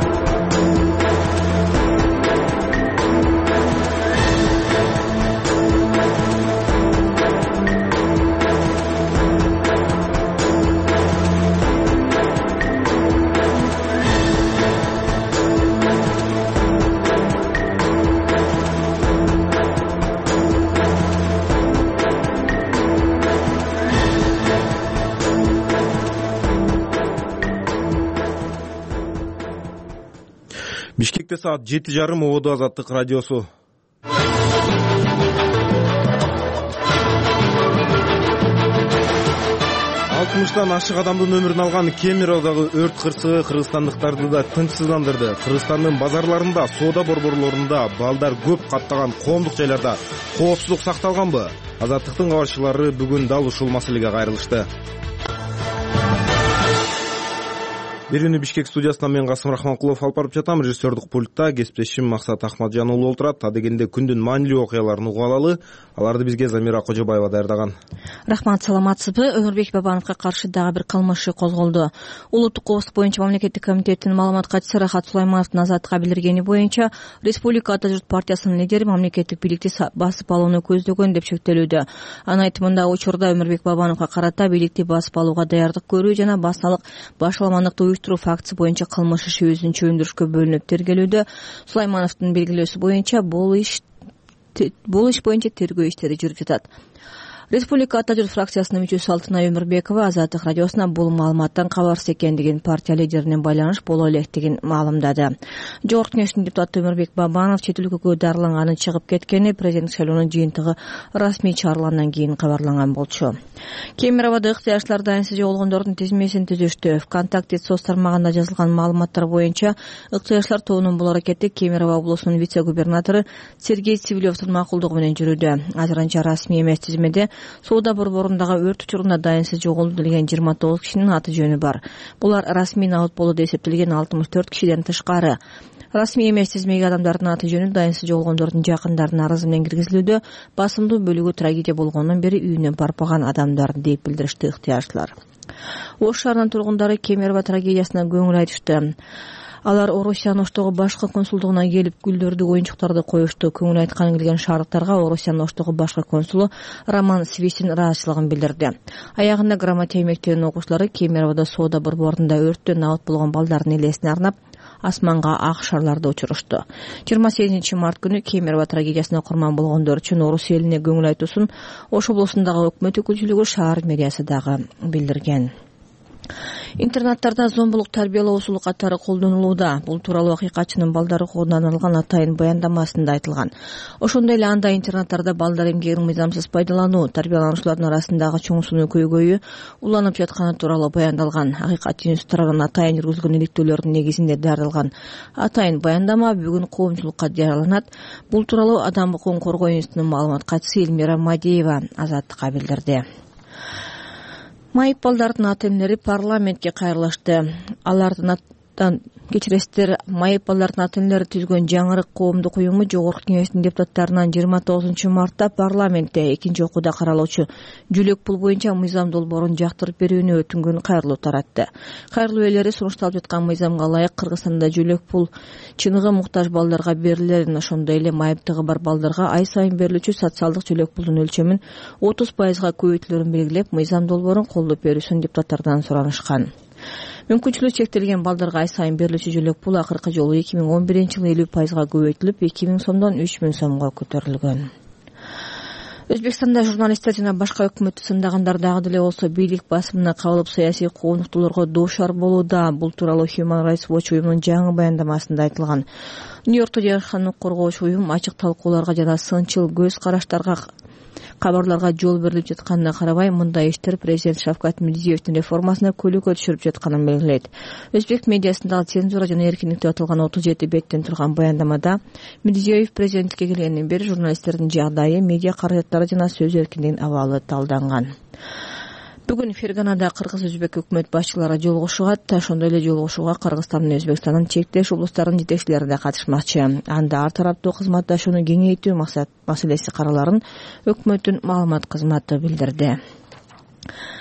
Бишкекте саат жети жарым Ободу Азаттык радиосу. алтымыштан ашык адамдын өмүрүн алган Кемеровдогу өрт кырсыгы кыргызстандыктарды да тынчсыздандырды. Кыргызстандын базарларында, соода борборлорунда, балдар көп каттаган коомдук жайларда коопсуздук сакталганбы? Азаттыктын кабарчылары бүгүн дал ушул маселеге кайрылышты. Берүүнү Бишкек студиясынан мен Касым Рахманкулов алып барып жатам. Режиссердук пультта кесиптешим Максат Ахмаджан уулу отурат. Адегенде күндүн маанилүү окуяларын угуп алалы. Аларды бизге Замира Кожобаева даярдаган. Рахмат, саламатсызбы? Өмүрбек Бабановго каршы дагы бир кылмыш козголду. Улуттук коопсуздук боюнча мамлекеттик комитеттин маалымат катчысы Рахат Сулаймановдун Азаттыкка билдиргени боюнча, Республика Ата журт партиясынын лидери мамлекеттик бийликти басып алууну көздөгөн деп шектелүүдө. Анын айтымында учурда Өмүрбек Бабановго карата бийликти басып алууга даярдык көрүү жана басалык башаламандыкты уюштуруу фактысы боюнча кылмыш иши өзүнчө өндүрүшкө бөлүнүп тергелүүдө. Сулаймановдун белгилөөсү боюнча бул иш бул иш боюнча тергөө иштери жүрүп жатат. Республика Ата журт фракциясынын мүчөсү Алтынай Өмүрбекова Азаттык радиосуна бул маалыматтан кабарсыз экендигин, партия лидерине байланыш боло электигин маалымдады. Жогорку Кеңештин депутаты Өмүрбек Бабанов чет өлкөгө дарыланганын чыгып кеткени президенттик шайлоонун жыйынтыгы расмий чыгарылгандан кийин кабарланган болчу. Кемеровдо ыктыярчылар дайынсыз жоголгондордун тизмесин түзүштү. ВКонтакте соц тармагында жазылган маалыматтар боюнча ыктыярчылар тобунун бул аракети Кемерово облусунун вице-губернатору Сергей Цивилевдин макулдугу менен жүрүүдө. Азырынча расмий эмес тизмеде соода борборундагы өрт учурунда дайынсыз жоголду делген жыйырма тогуз кишинин аты жөнү бар. Булар расмий набыт болду деп эсептелген алтымыш төрт кишиден тышкары. Расмий эмес тизмеге адамдардын аты жөнү дайынсыз жоголгондордун жакындарынын арызы менен киргизилүүдө. Басымдуу бөлүгү трагедия болгондон бери үйүнө барпаган адамдар деп билдиришти ыктыярчылар. Ош шаарынын тургундары Кемерово трагедиясына көңүл айтышты. Алар Орусиянын Оштогу башкы консулдугуна келип гүлдөрдү, оюнчуктарды коюшту. Көңүл айтканы келген шаардыктарга Орусиянын Оштогу башкы консулу Роман Свисин ыраазычылыгын билдирди. Аягында грамотея мектебинин окуучулары Кемеровдо соода борборунда өрттөн набыт болгон балдардын элесине арнап асманга ак шарларды учурушту. жыйырма сегизинчи март күнү Кемерово трагедиясына курман болгондор үчүн Орус элине көңүл айтуусун Ош облусундагы өкмөт өкүлчүлүгү, шаар мэриясы дагы билдирген. Интернаттарда зомбулук тарбиялоо усулу катары колдонулууда. Бул тууралуу акыйкатчынын балдар укугунан алган атайын баяндамасында айтылган. Ошондой эле анда интернаттарда балдар эмгегин мыйзамсыз пайдалануу, тарбиялануучулардын арасындагы чоң сунуу көйгөйү уланып жатканы тууралуу баяндалган. Акыйкатчы институт тарабынан атайын жүргүзүлгөн иликтөөлөрдүн негизинде даярдалган атайын баяндама бүгүн коомчулукка жарыяланат. Бул тууралуу Адам укугун коргоо институтунун маалымат катчысы Элмира Мадеева Азаттыкка билдирди. Майып балдардын ата-энелери парламентке кайрылышты. Алардын кечиресиздер, майып балдардын ата-энелери түзгөн жаңырык коомдук уюму Жогорку Кеңештин депутаттарынан жыйырма тогузунчу мартта парламентте экинчи окууда каралуучу жүлөк пул боюнча мыйзам долбоорун жактырып берүүнү өтүнгөн кайрылуу таратты. Кайрылуу ээлери сунушталып жаткан мыйзамга ылайык Кыргызстанда жүлөк пул чыныгы муктаж балдарга берилерин, ошондой эле майыптыгы бар балдарга ай сайын берилүүчү социалдык жүлөк пулдун өлчөмүн отуз пайызга көбөйтүлөрүн белгилеп, мыйзам долбоорун колдоп берүүсүн депутаттардан суранышкан. Мүмкүнчүлүгү чектелген балдарга ай сайын берилүүчү жүлөк пул акыркы жолу эки миң он биринчи жылы элүү пайызга көбөйтүлүп, эки миң сомдон үч миң сомго көтөрүлгөн. Өзбекстанда журналисттер жана башка өкмөттү сындагандар дагы деле болсо бийлик басымына кабылып саясий куугунтуктоолорго дуушар болууда. Бул тууралуу Human Rights Watch уюмунун жаңы баяндамасында айтылган. Нью-Йоркто жайгашкан коргоочу уюм ачык талкууларга жана сынчыл көз караштарга кабарларга жол берилип жатканына карабай, мындай иштер президент Шавкат Мирзиёевдин реформасына көйгөй түшүрүп жатканын белгилейт. Өзбек медиасындагы цензура жана эркиндик деп аталган отуз жети беттен турган баяндамада Мирзиёев президенттикке келгенден бери журналисттердин жагдайы, медиа каражаттары жана сөз эркиндигинин абалы талданган. Бүгүн Ферганада кыргыз-өзбек өкмөт башчылары жолугушат. Ошондой эле жолугушууга Кыргызстан менен Өзбекстандын чектеш облустарынын жетекчилери да катышмакчы. Анда ар тараптуу кызматташууну кеңейтүү максат маселеси караларын өкмөттүн маалымат кызматы билдирди.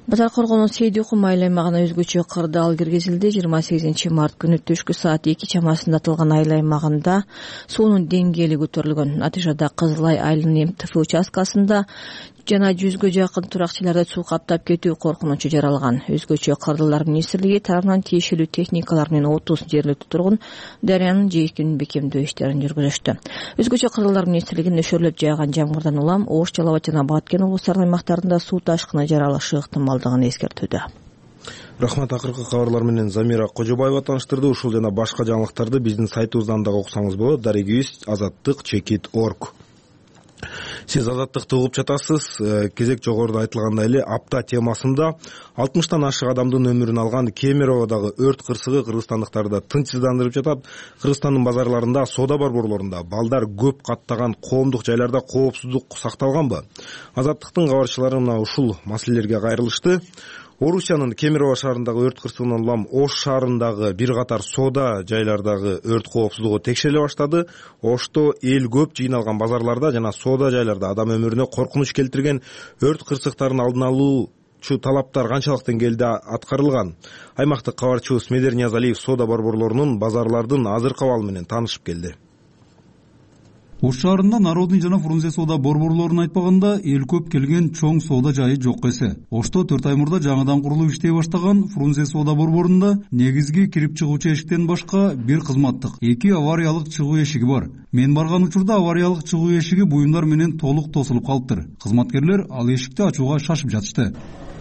Базар коргоонун Сейдикум айыл аймагына өзгөчө кырдаал киргизилди. жыйырма сегизинчи март күнү түшкү саат эки чамасында атылган айыл аймагында суунун деңгээли көтөрүлгөн. Натыйжада Кызылай айылынын МТФ участкасында жана жүзгө жакын туракчыларды суу каптап кетүү коркунучу жаралган. Өзгөчө Кырдаалдар министрлиги тарабынан тиешелүү техникалар менен отуз жергиликтүү тургун дарыянын жээкин бекемдөө иштерин жүргүзүштү. Өзгөчө Кырдаалдар министрлиги нөшөрлөп жааган жамгырдан улам Ош, Жалал Абад жана Баткен облустарынын аймактарында суу ташкыны жаралышы ыктымалдыгын эскертүүдө. Рахмат. Акыркы кабарлар менен Замира Кожобаева тааныштырды. Ушул жана башка жаңылыктарды биздин сайтыбыздан дагы уксаңыз болот. Дарегибиз азаттык чекит точка орг. Сиз азаттыкты угуп жатасыз. Кезек жогоруда айтылгандай эле апта темасында алтымыштан ашык адамдын өмүрүн алган Кемероводагы өрт кырсыгы кыргызстандыктарды тынчсыздандырып жатат. Кыргызстандын базарларында, соода борборлорунда, балдар көп каттаган коомдук жайларда коопсуздук сакталганбы? Азаттыктын кабарчылары мына ушул маселелерге кайрылышты. Орусиянын Кемерово шаарындагы өрт кырсыгынан улам Ош шаарындагы бир катар соода жайлардагы өрт коопсуздугу текшериле баштады. Ошто эл көп жыйналган базарларда жана соода жайларда адам өмүрүнө коркунуч келтирген өрт кырсыктарын алдын алуучу талаптар канчалык деңгээлде аткарылган? Аймактык кабарчыбыз Медер Ниязалиев соода борборлорунун базарлардын азыркы абалы менен таанышып келди. Ош шаарында Народный жана Фрунзе соода борборлорун айтпаганда эл көп келген чоң соода жайы жок эсе. Ошто төрт ай мурда жаңыдан курулуп иштей баштаган Фрунзе соода борборунда негизги кирип чыгуучу эшиктен башка бир кызматтык, эки авариялык чыгуу эшиги бар. Мен барган учурда авариялык чыгуу эшиги буюмдар менен толук тосулуп калыптыр. Кызматкерлер ал эшикти ачууга шашып жатышты.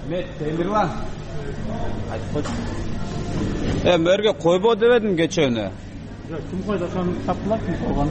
Эми өргө койбо дебедим кечөөнү. Ким койду, ошону таптылар, ким койгон?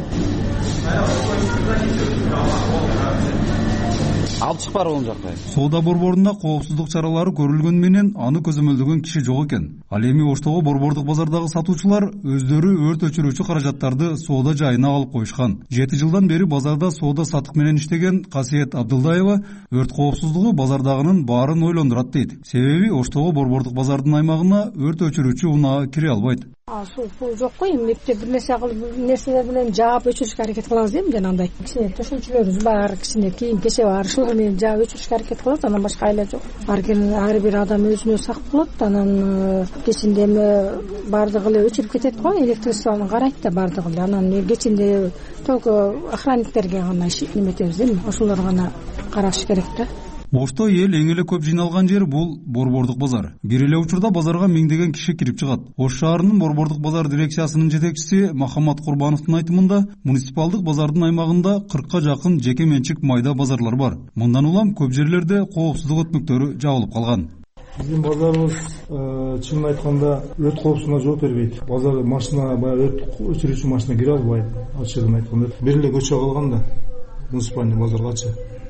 Алып чыкпар бул жакта. Соода борборунда коопсуздук чаралары көрүлгөн менен аны көзөмөлдөгөн киши жок экен. Ал эми Оштогу борбордук базардагы сатуучулар өздөрү өрт өчүрүүчү каражаттарды соода жайына алып коюшкан. жети жылдан бери базарда соода сатык менен иштеген Касиет Абдылдаева өрт коопсуздугу базардагынын баарын ойлондурат дейт. Себеби Оштогу борбордук базардын аймагына өрт өчүрүүчү унаа кире албайт. Суу жок го, эми мектеп бир нерсе кылып, нерселер менен жаап өчүрүшкө аракет кылабыз дейм, жанагындай. Кичине төшөнчүлөрүбүз бар, кичине кийим кече бар, ошолор менен жаап өчүрүшкө аракет кылабыз, анан башка айла жок. Ар бир адам өзүнө сак болот, анан кечинде эми бардыгы эле өчүрүп кетет го, электричествону карайт да бардыгы эле. Анан кечинде только охранниктерге гана неметебиз дейм, ошолор гана караш керек да. Ошто эл эң эле көп жыйналган жер бул борбордук базар. Бир эле учурда базарга миңдеген киши кирип чыгат. Ош шаарынын борбордук базар дирекциясынын жетекчиси Махамат Курбановдун айтымында, муниципалдык базардын аймагында кыркка жакын жеке менчик майда базарлар бар. Мындан улам көп жерлерде коопсуздук өтмөктөрү жабылып калган. Биздин базарыбыз чынын айтканда өрт коопсуздугуна жооп бербейт. Базар машина, баягы өрт өчүрүүчү машина кире албайт. Ачыгын айтканда, бир эле көчө калган да муниципальный базаргачы.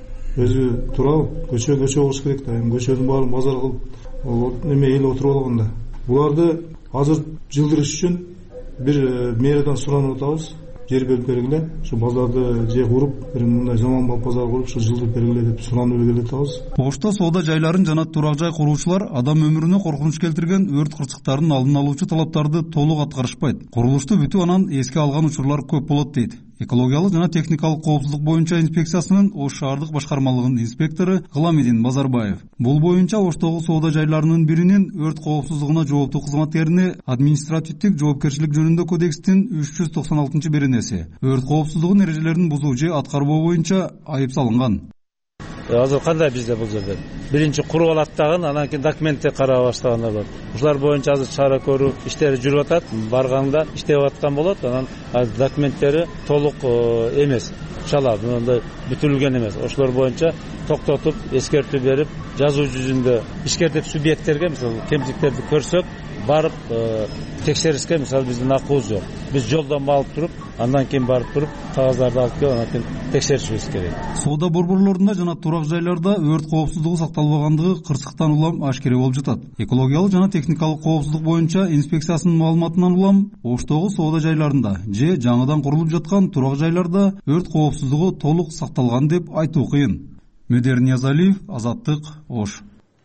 Өзү турабы, көчө көчө болуш керек да. Эми көчөнүн баарын базар кылып, эме эл отуруп алган да. Буларды азыр жылдырыш үчүн бир мэриядан суранып атабыз. Жер берип бергиле, ушу базарды же куруп, бир мындай заман базар куруп, ушу жылдырып бергиле деп суранып бергиле атабыз. Ошто соода жайларын жана турак жай куруучулар адам өмүрүнө коркунуч келтирген өрт кырсыктарын алдын алуучу талаптарды толук аткарышпайт. Курулушту бүтүп анан эске алган учурлар көп болот дейт. Экологиялык жана техникалык коопсуздук боюнча инспекциясынын Ош шаардык башкармалыгынын инспектору Гыламидин Базарбаев. Бул боюнча Оштогу соода жайларынын биринин өрт коопсуздугуна жооптуу кызматкерине административдик жоопкерчилик жөнүндө кодекстин үч жүз токсон алтынчы беренеси өрт коопсуздугунун эрежелерин бузуу же аткарбоо боюнча айып салынган. Азыр кандай бизде бул жерде? Биринчи куруп алат дагы, анан кийин документти карап баштагандар бар. Ушулар боюнча азыр чара көрүү иштери жүрүп атат. Барганда иштеп аткан болот, анан документтери толук эмес. Шала, мындай бүтүлгөн эмес. Ошолор боюнча токтотуп, эскертүү берип, жазуу жүзүндө ишкердик субъекттерге, мисалы, кемчиликтерди көрсөк, барып текшеришке мисалы биздин акыбыз жок. Биз жолдон алып туруп, андан кийин барып туруп, кагыздарды алып келип, анан кийин текшеришибиз керек. Соода борборлорунда жана турак жайларда өрт коопсуздугу сакталбагандыгы кырсыктан улам ашкере болуп жатат. Экологиялык жана техникалык коопсуздук боюнча инспекциясынын маалыматынан улам Оштогу соода жайларында же жаңыдан курулуп жаткан турак жайларда өрт коопсуздугу толук сакталган деп айтуу кыйын. Медер Ниязалиев, Азаттык, Ош.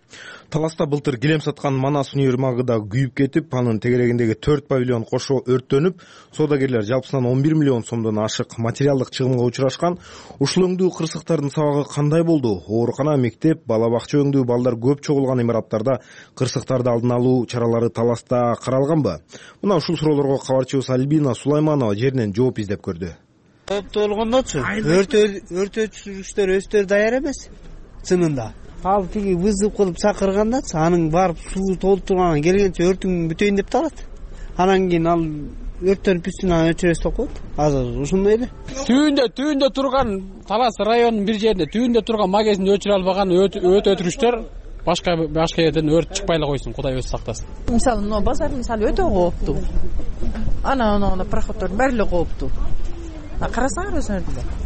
Таласта былтыр килем саткан Манас универмагы да күйүп кетип, анын тегерегиндеги төрт павильон кошо өрттөнүп, соодагерлер жалпысынан он бир миллион сомдон ашык материалдык чыгымга учурашкан. Ушул өңдүү кырсыктардын сабагы кандай болду? Оорукана, мектеп, бала бакча өңдүү балдар көп чогулган имараттарда кырсыктарды алдын алуу чаралары Таласта каралганбы? Мына ушул суроолорго кабарчыбыз Альбина Сулайманова жеринен жооп издеп көрдү. Толгондочу өрт өчүргүчтөр өздөрү даяр эмес чынында. Ал тиги вызов кылып чакырганда анын барып суу толтурганга келгенче өртүң бүтөйүн деп талат. Анан кийин ал өрттөнүп бүтсүн, анан өчүрөсү деп коет. Азыр ушундай эле. Түбүндө түбүндө турган Талас районунун бир жеринде түбүндө турган магазинди өчүрө албаган өт өтүрүчтөр башка башка жерден өрт чыкпай эле койсун, Кудай өзү сактасын. Мисалы, мына базар мисалы өтө кооптуу. Анан аны проходтордун баары эле кооптуу. Карасаңар өзүңөр деле.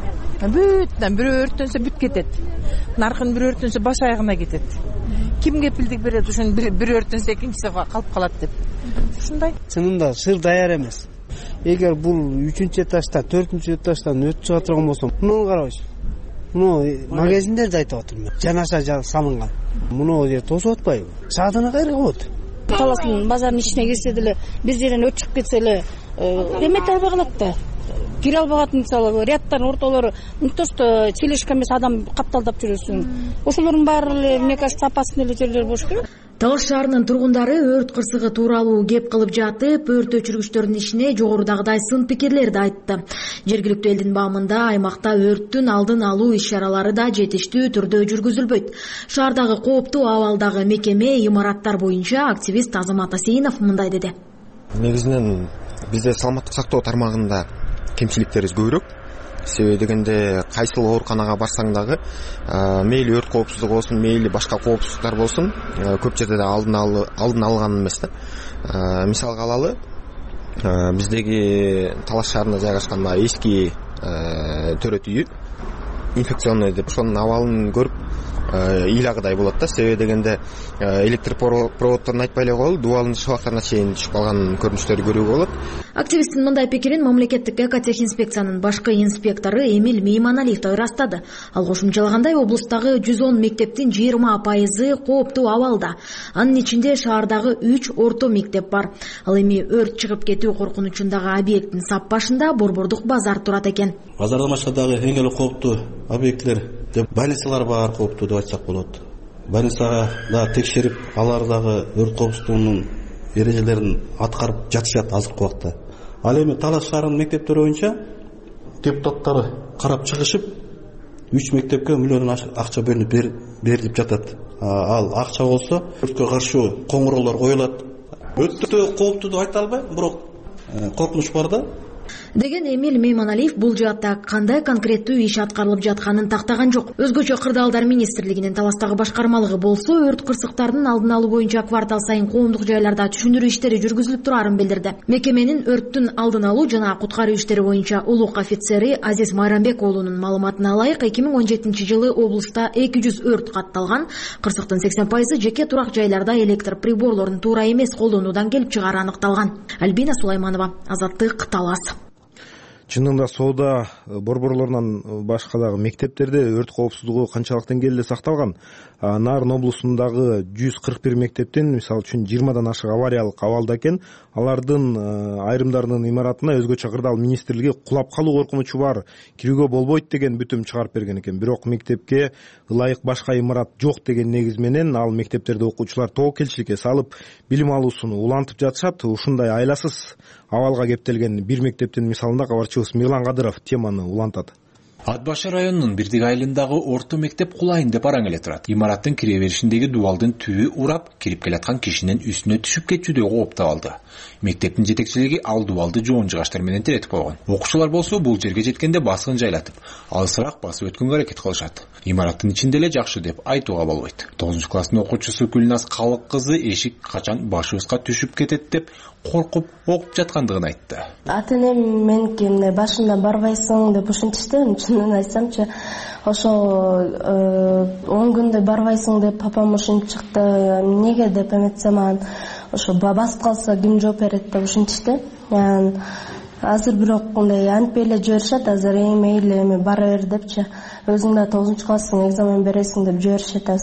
Бүттөн бирөө өрттөнсө бүт кетет. Наркын бир өрттөнсө баш аягына кетет. Ким кепилдик берет ушун бир өрттөнсө экинчиси калып калат деп. Ушундай. Чынында сыр даяр эмес. Эгер бул үчүнчү этажда, төртүнчү этаждан өт чыга турган болсо, муну карабыз. Муну магазиндерди айтып атырмын. Жанаша салынган. Муну же тосуп атпайбы? Саатына кайра болот. Таластын базарынын ичине кирсе деле бир жерден өт чыгып кетсе эле эмете албай калат да. Кире албагат, мисалы рядтардын ортолору муктошто тележка эмес адам капталдап жүрөсүң. Ошолордун баары эле мне кажется опасный эле жерлер болуш керек. Талаш шаарынын тургундары өрт кырсыгы тууралуу кеп кылып жатып, өрт өчүргүчтөрдүн ишине жогорудагыдай сын пикирлерди айтты. Жергиликтүү элдин баамында аймакта өрттүн алдын алуу иш-чаралары да жетиштүү түрдө жүргүзүлбөйт. Шаардагы кооптуу абалдагы мекеме имараттар боюнча активист Азамат Асейинов мындай деди. Негизинен бизде саламаттык сактоо тармагында кемчиликтерибиз көбүрөөк. Себеби дегенде кайсыл ооруканага барсаң дагы, мейли өрт коопсуздугу болсун, мейли башка коопсуздуктар болсун, көп жерде да алдын алы алдын алган эмес да. Мисалга алалы, биздеги Талаш шаарында жайгашкан эски төрөт үйү инфекционный деп ошонун абалын көрүп ыйлагыдай болот да. Себеби дегенде электр проводдорун айтпай эле коелу, дубалдын шыбактарына чейин түшүп калган көрүнүштөрдү көрүүгө болот. Активисттин мындай пикирин мамлекеттик экотехинспекциянын башкы инспектору Эмиль Мейманалиев да ырастады. Ал кошумчалагандай, облустагы жүз он мектептин жыйырма пайызы кооптуу абалда. Анын ичинде шаардагы үч орто мектеп бар. Ал эми өрт чыгып кетүү коркунучундагы объекттин сап башында борбордук базар турат экен. Базардан башка дагы эң эле кооптуу объекттер деп больницалар бар, кооптуу деп айтсак болот. Больницага да текшерип, алар дагы өрт коопсуздугунун эрежелерин аткарып жатышат азыркы убакта. Ал эми Талаш шаарынын мектептери боюнча депутаттары карап чыгышып, үч мектепке миллиондон ашык акча бөлүнүп бер деп жатат. Ал акча болсо өрткө каршы коңуроолор коюлат. Өтө кооптуу деп айта албайм, бирок коркунуч бар да. Деген Эмиль Мейманалиев бул жаатта кандай конкреттүү иш аткарылып жатканын тактаган жок. Өзгөчө кырдаалдар министрлигинин Таластагы башкармалыгы болсо, өрт кырсыктардын алдын алуу боюнча квартал сайын коомдук жайларда түшүндүрүү иштери жүргүзүлүп турарын билдирди. Мекеменин өрттүн алдын алуу жана куткаруу иштери боюнча улук офицери Азиз Майрамбек уулунун маалыматына ылайык, эки миң он жетинчи жылы облуста эки жүз өрт катталган. Кырсыктын сексен пайызы жеке турак жайларда электр приборлорун туура эмес колдонуудан келип чыгаары аныкталган. Альбина Сулайманова, Азаттык, Талас. Чынында соода борборлорунан башка дагы мектептерде өрт коопсуздугу канчалык деңгээлде сакталган? Нарын облусундагы жүз кырк бир мектептин, мисалы үчүн жыйырмадан ашык авариялык абалда экен. Алардын айрымдарынын имаратына өзгөчө кырдаал министрлиги кулап калуу коркунучу бар, кирүүгө болбойт деген бүтүм чыгарып берген экен. Бирок мектепке ылайык башка имарат жок деген негиз менен ал мектептерде окуучулар тобокелчиликке салып билим алуусуну улантып жатышат. Ушундай айласыз абалга кептелген бир мектептин мисалында кабарчыбыз Мирлан Кадыров теманы улантат. Ат башы районунун Бирдик айылындагы орто мектеп кулайын деп араң эле турат. Имараттын кире беришиндеги дубалдын түбү урап, кирип келаткан кишинин үстүнө түшүп кетүүдө кооптоп алды. Мектептин жетекчилиги ал дубалды жоон жыгачтар менен теретип койгон. Окуучулар болсо бул жерге жеткенде баскын жайлатып, алысыраак басып өткөнгө аракет кылышат. Имараттын ичинде эле жакшы деп айтууга болбойт. тогузунчу класстын окуучусу Гүлназ Калык кызы эшик качан башыбызга түшүп кетет деп коркуп окуп жаткандыгын айтты. Ата-энем меники эмне башында барбайсың деп ушинтишти. Чынын айтсамчы, ошо он күндө барбайсың деп папам ушинтип чыкты. Эмнеге деп эметсем, анан ошо басып калса ким жооп берет деп ушинтишти. Азыр бирок мындай антип эле жиберишет. Азыр эң мейли эми бара бер депчи. Өзүң да тогузунчу класстын экзамен бересиң деп жиберишет азыр.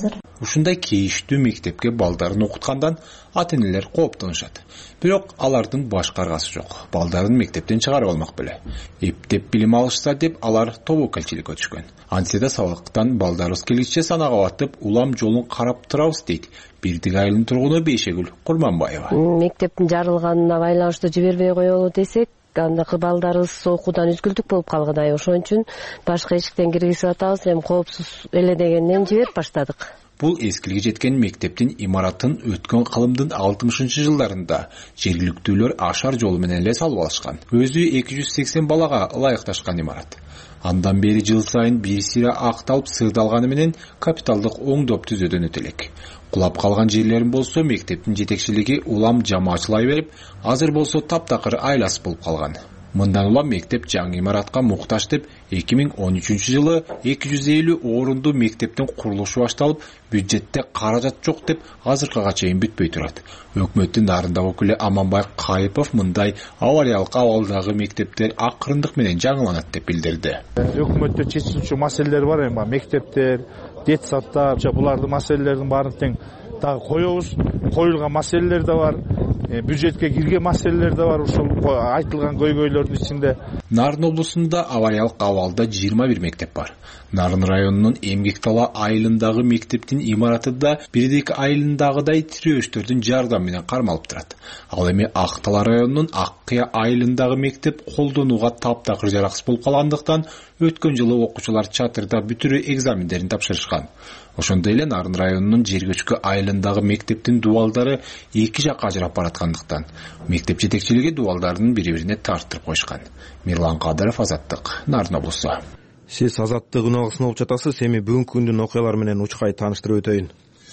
ушундай кейиштүү мектепке балдарын окуткандан ата энелер кооптонушат. Бирок алардын башка аргасы жок. Балдарын мектептен чыгарып алмак беле. Эптеп билим алышса деп алар тобокелчиликке түшкөн. Антсе да сабактан балдарыбыз келгиче санага батып, улам жолун карап турабыз дейт Бирдик айылынын тургуну Бейшегүл Курманбаева. Мектептин жарылганына байланыштуу жибербей коелу десек, анда балдарыбыз окуудан үзгүлтүк болуп калгыдай. Ошон үчүн башка эшиктен киргизип атабыз, эми коопсуз эле дегенден жиберип баштадык. Бул эскилиги жеткен мектептин имаратын өткөн кылымдын алтымышынчы жылдарында жергиликтүүлөр ашар жолу менен эле салып алышкан. Өзү эки жүз сексен балага ылайыкташкан имарат. Андан бери жыл сайын бир сыйра акталып сырдалганы менен капиталдык оңдоп түзөөдөн өтөлек. Кулап калган жерлерин болсо мектептин жетекчилиги улам жамаачылай берип, азыр болсо таптакыр айлас болуп калган. Мындан улам мектеп жаңы имаратка муктаж деп эки миң он үчүнчү жылы эки жүз элүү орунду мектептин курулушу башталып, бюджетте каражат жок деп азыркыга чейин бүтпөй турат. Өкмөттүн нарында өкүлү Аманбай Кайыпов мындай авариялык абалдагы мектептер акырындык менен жаңыланат деп билдирди. Өкмөттө чечүүчү маселелер бар эми, мектептер, детсадтар, булардын маселелердин баарын тең дагы коебуз. Коюлган маселелер да бар. Бюджетке кирген маселелер да бар, ушул айтылган көйгөйлөрдүн ичинде. Нарын облусунда авариялык абалда жыйырма бир мектеп бар. Нарын районунун Эмгектала айылындагы мектептин имараты да Бирдик айылындагыдай тирөөчтөрдүн жардамы менен кармалып турат. Ал эми Актала районунун Аккыя айылындагы мектеп колдонууга таптакыр жараксыз болуп калгандыктан өткөн жылы окуучулар чатырда бүтүрүү экзамендерин тапшырышкан. Ошондой эле Нарын районунун Жергөчкү айылындагы мектептин дубалдары эки жакка ажырап бараткандыктан мектеп жетекчилиги дубалдарын бири-бирине тарттырып коюшкан. Мирлан Кадыров, Азаттык, Нарын облусу. Сиз Азаттык үналгысын угуп жатасыз. Эми бүгүнкү күндүн окуялары менен учкай тааныштырып өтөйүн.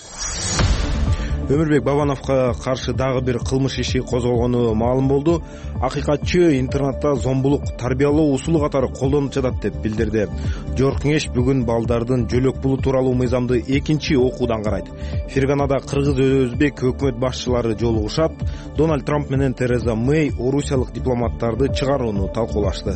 Өмүрбек Бабановго каршы дагы бир кылмыш иши козголгону маалым болду. Акыйкатчы интернатта зомбулук тарбиялоо усулу катары колдонуп жатат деп билдирди. Жогорку кеңеш бүгүн балдардын жөлөк булу тууралуу мыйзамды экинчи окуудан карайт. Ферганада кыргыз өзбек өкмөт башчылары жолугушат. Дональд Трамп менен Тереза Мэй орусиялык дипломаттарды чыгарууну талкуулашты.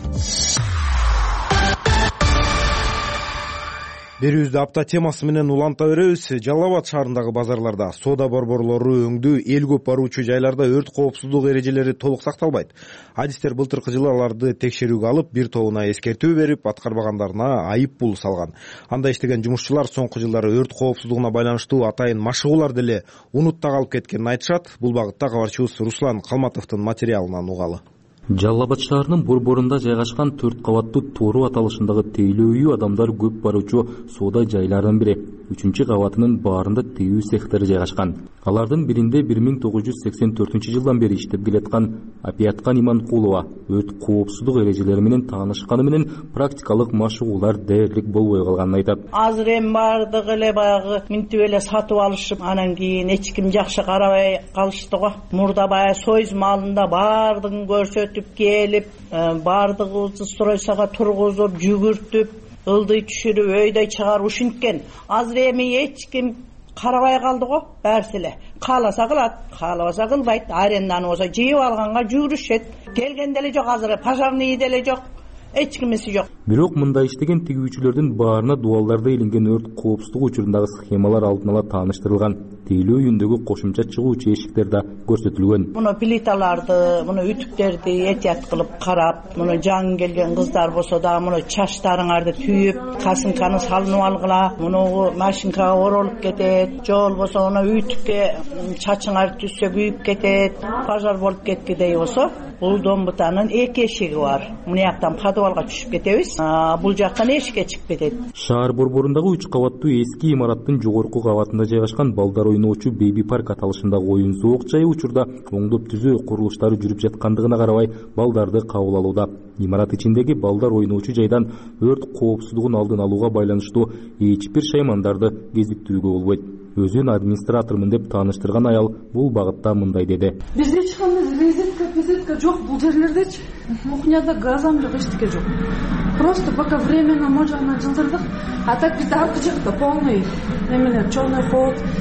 Берүүбүздү апта темасы менен уланта беребиз. Жалал Абад шаарындагы базарларда соода борборлору өңдүү эл көп баруучу жайларда өрт коопсуздук эрежелери толук сакталбайт. Адистер былтыркы жылы аларды текшерүүгө алып, бир тобуна эскертүү берип, аткарбагандарына айып пул салган. Анда иштеген жумушчулар соңку жылдары өрт коопсуздугуна байланыштуу атайын машыгууларды эле унутта калып кеткенин айтышат. Бул багытта кабарчыбыз Руслан Калматовдун материалынан угалы. Жалал Абад шаарынын борборунда жайгашкан төрт кабаттуу Тору аталышындагы тейлөө үйү адамдар көп баруучу соода жайларынын бири. Үчүнчү кабатынын баарында тегүү цехтери жайгашкан. Алардын биринде бир миң тогуз жүз сексен төртүнчү жылдан бери иштеп келаткан Апияткан Иманкулова өрт коопсуздук эрежелери менен таанышканы менен практикалык машыгуулар дээрлик болбой калганын айтат. Азыр эми бардыгы эле баягы минтип эле сатып алышып, анан кийин эч ким жакшы карабай калышты го. Мурда баягы союз маалында бардыгын көрсөтүп келип, бардыгыбызды стройсага тургузуп, жүгүртүп, ылдый түшүрүп, өйдөй чыгарып ушинткен. Азыр эми эч ким карабай калды го, баарысы эле. Кааласа кылат, каалабаса кылбайт. Аренданы болсо жыйып алганга жүгүрүшөт. Келгенде эле жок, азыр пожарный деле жок. Эч кимиси жок. Бирок мындай иштеген тигүүчүлөрдүн баарына дубалдарда илинген өрт коопсуздук учурундагы схемалар алдын ала тааныштырылган. Тейлөө үйүндөгү кошумча чыгуучу эшиктер да көрсөтүлгөн. Муну плиталарды, муну үтүктөрдү этият кылып карап, муну жаңы келген кыздар болсо да муну чачтарыңарды түйүп, касынканы салынып алгыла, муну машинкага оролуп кетет, же болбосо муну үтүккө чачыңар түшсө күйүп кетет, пожар болуп кеткидей болсо, бул домбутанын эки эшиги бар. Муну жактан подвалга түшүп кетебиз, бул жактан эшикке чыгып кетет. Шаар борборундагы үч кабаттуу эски имараттын жогорку кабатында жайгашкан балдар ойноочу Бейби парк аталышындагы оюн зоок жайы учурда оңдоп түзөө курулуштары жүрүп жаткандыгына карабай балдарды кабыл алууда. Имарат ичиндеги балдар ойноочу жайдан өрт коопсуздугун алдын алууга байланыштуу эч бир шаймандарды кезиктирүүгө болбойт. Өзүн администратормун деп тааныштырган аял бул багытта мындай деди. Бизде эч кандай резетка, пезетка жок бул жерлердечи. Кухняда газам жок, эчтеке жок. Просто пока временно можна жылдырдык, а так бизде аркы жакта полный эмелер, черный ход,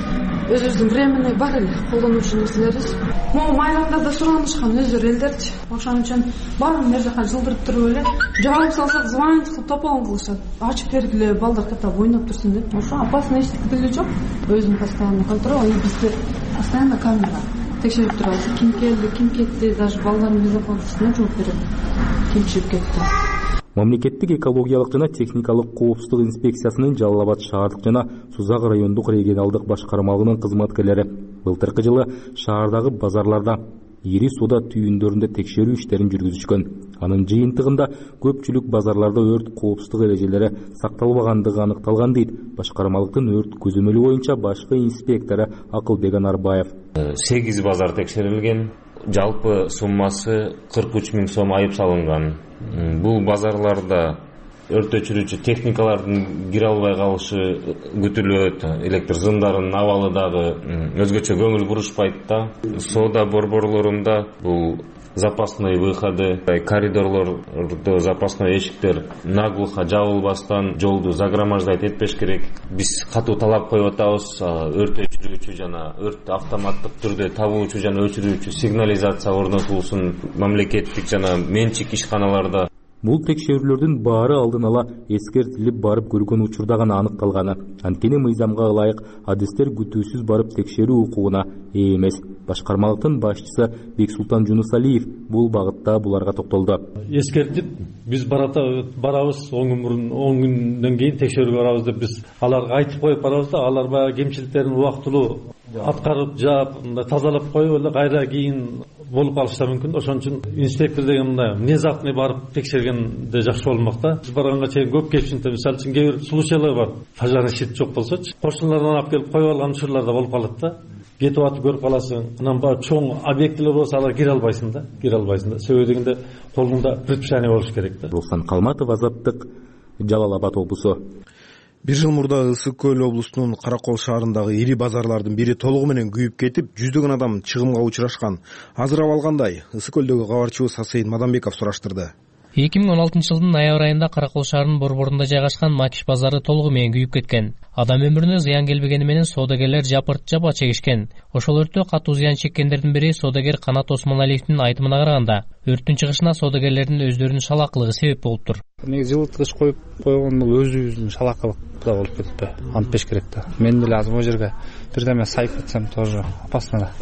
өзүбүздүн временный бар эле колдонуучу нерселерибиз. Могу майрамдарда суранышкан өздөрү элдерчи. Ошон үчүн баарын бер жака жылдырып туруп эле жабып салсак звонить кылып тополон кылышат. Ачып бергиле балдар катап ойноп турсун деп. Ошо опасный эчтеке деле жок. Өзүм постоянно контроль, и бизде постоянно камера текшерип турабыз. Ким келди, ким кетти, даже балдардын безопасностуна жооп берет. Ким чыгып кетти. Мамлекеттик экологиялык жана техникалык коопсуздук инспекциясынын Жалал Абад шаардык жана Сузак райондук регионалдык башкармалыгынын кызматкерлери былтыркы жылы шаардагы базарларда ири соода түйүндөрүндө текшерүү иштерин жүргүзүшкөн. Анын жыйынтыгында көпчүлүк базарларда өрт коопсуздук эрежелери сакталбагандыгы аныкталган дейт башкармалыктын өрт көзөмөлү боюнча башкы инспектору Акылбек Анарбаев. сегиз базар текшерилген. Жалпы суммасы кырк үч миң сом айып салынган. Бул базарларда өрт өчүрүүчү техникалардын кире албай калышы күтүлөт. Электр зымдарынын абалы дагы өзгөчө көңүл бурушпайт да. Соода борборлорунда бул запасной выходы, коридорлордо запасной эшиктер наглухо жабылбастан жолду загромождать этпеш керек. Биз катуу талап коюп атабыз. Өрт өчүрүүчү жана өрттү автоматтык түрдө табуучу жана өчүрүүчү сигнализация орнотулсын мамлекеттик жана менчик ишканаларда. Бул текшерүүлөрдүн баары алдын ала эскертилип барып көргөн учурда гана аныкталганы. Анткени мыйзамга ылайык адистер күтүүсүз барып текшерүү укугуна ээ эмес. Башкармалыктын башчысы Бексултан Жунусалиев бул багытта буларга токтолду. Эскертип биз барабыз он күн мурун он күндөн кийин текшерүүгө барабыз деп биз аларга айтып коюп барабыз да, алар баягы кемчиликтерин убактылуу аткарып жаап тазалап коюп эле кайра кийин болуп калышы да мүмкүн. Ошон үчүн инспектор деген мындай внезапный барып текшергенде жакшы болмок да. Биз барганга чейин көп кемчиликтер, мисалы үчүн кээ бир случайлар бар. Пожарный щит жок болсочу, кошуналардан алып келип коюп алган учурлар да болуп калат да. Кетип атып көрүп каласың. Анан баягы чоң объектилер болсо алар кире албайсың да, кире албайсың да. Себеби дегенде колуңда предписание болуш керек да. Руслан Калматов, Азаттык, Жалал Абад облусу. Бир жыл мурда Ысык Көл облусунун Каракол шаарындагы ири базарлардын бири толугу менен күйүп кетип, жүздөгөн адам чыгымга учурашкан. Азыр абал кандай? Ысык Көлдөгү кабарчыбыз Асейин Мадамбеков сураштырды. эки миң он алтынчы жылдын ноябрь айында Каракол шаарынын борборунда жайгашкан Макиш базары толугу менен күйүп кеткен. Адам өмүрүнө зыян келбегени менен соодагерлер жапырт жапа чегишкен. Ошол өрттө катуу зыян чеккендердин бири соодагер Канат Осмоналиевдин айтымына караганда, өрттүн чыгышына соодагерлердин өздөрүнүн шалаакылыгы себеп болуптур. Негизи жылыткыч коюп койгон бул өзүбүздүн шалаакылык да болуп кетиппи? Антпеш керек да. Мен деле азыр могу жерге бирдеме сайып кетсем тоже опасно да.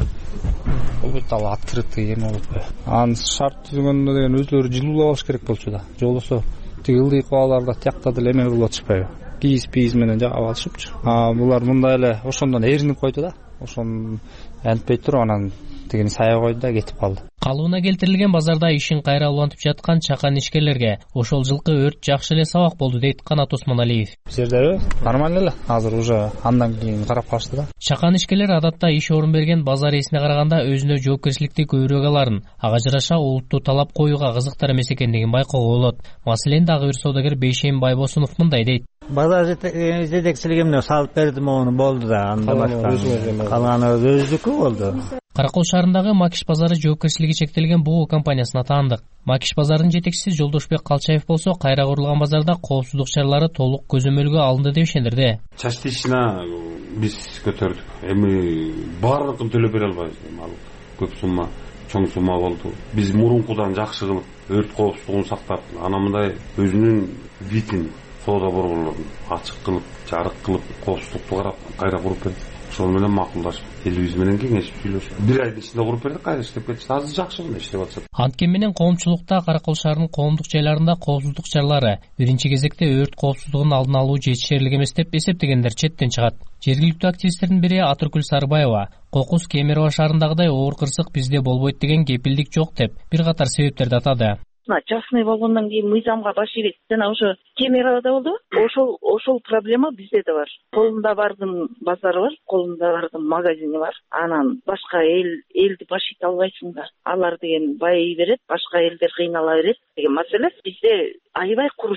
Бул бут ал открытый эме болуппу? Анын шарт түзгөндө деген өзлөрү жылуулап алыш керек болчу да. Же болбосо тиги ылдый кабаларда тиякта деле эме болуп атышпайбы? Кийиз пийиз менен жагап алышыпчы. А булар мындай эле ошондон эринип койду да. Ошон антпей туруп анан тигини сая койду да кетип калды. Калыбына келтирилген базарда ишин кайра улантып жаткан чакан ишкерлерге ошол жылкы өрт жакшы эле сабак болду дейт Канат Осмоналиев. Бул жерде нормально эле. Азыр уже андан кийин карап калышты да. Чакан ишкерлер адатта иш орун берген базар ээсине караганда өзүнө жоопкерчиликти көбүрөөк аларын, ага жараша улутту талап коюуга кызыктар эмес экендигин байкоого болот. Маселен дагы бир соодагер Бейшен Байбосунов мындай дейт. Базар жетекчилиги эмне салып берди моуну болду да, анда башка калганы өздүкү болду. Каракол шаарындагы Макиш базары жоопкерчилиги чектелген буу компаниясына таандык. Макиш базарынын жетекчиси Жолдошбек Калчаев болсо, кайра курулган базарда коопсуздук чаралары толук көзөмөлгө алынды деп ишендирди. Частично биз көтөрдүк. Эми баардыгын төлөп бере албайбыз. Ал көп сумма, чоң сумма болду. Биз мурункудан жакшы кылып өрт коопсуздугун сактап, анан мындай өзүнүн видин соода борборлорун ачык кылып, жарык кылып, коопсуздукту карап кайра куруп бердик. Ошол менен макулдашып, элибиз менен кеңешип сүйлөшүп, бир айдын ичинде куруп бердик, кайра иштеп кетти. Азыр жакшы гана иштеп атышат. Анткени менен коомчулукта Каракол шаарынын коомдук жайларында коопсуздук чаралары биринчи кезекте өрт коопсуздугун алдын алуу жетишерлик эмес деп эсептегендер четтен чыгат. Жергиликтүү активисттердин бири Атыркүл Сарбаева Кокус Кемерово шаарындагыдай оор кырсык бизде болбойт деген кепилдик жок деп бир катар себептерди атады. Частный болгондон кийин мыйзамга баш ийбейт. Жана ошо Кемероводо болду. Ошол ошол проблема бизде да бар. Колунда бардын базары бар, колунда бардын магазини бар. Анан башка эл элди баш ийте албайсың да. Алар деген байый берет, башка элдер кыйнала берет деген маселе бизде аябай куручу.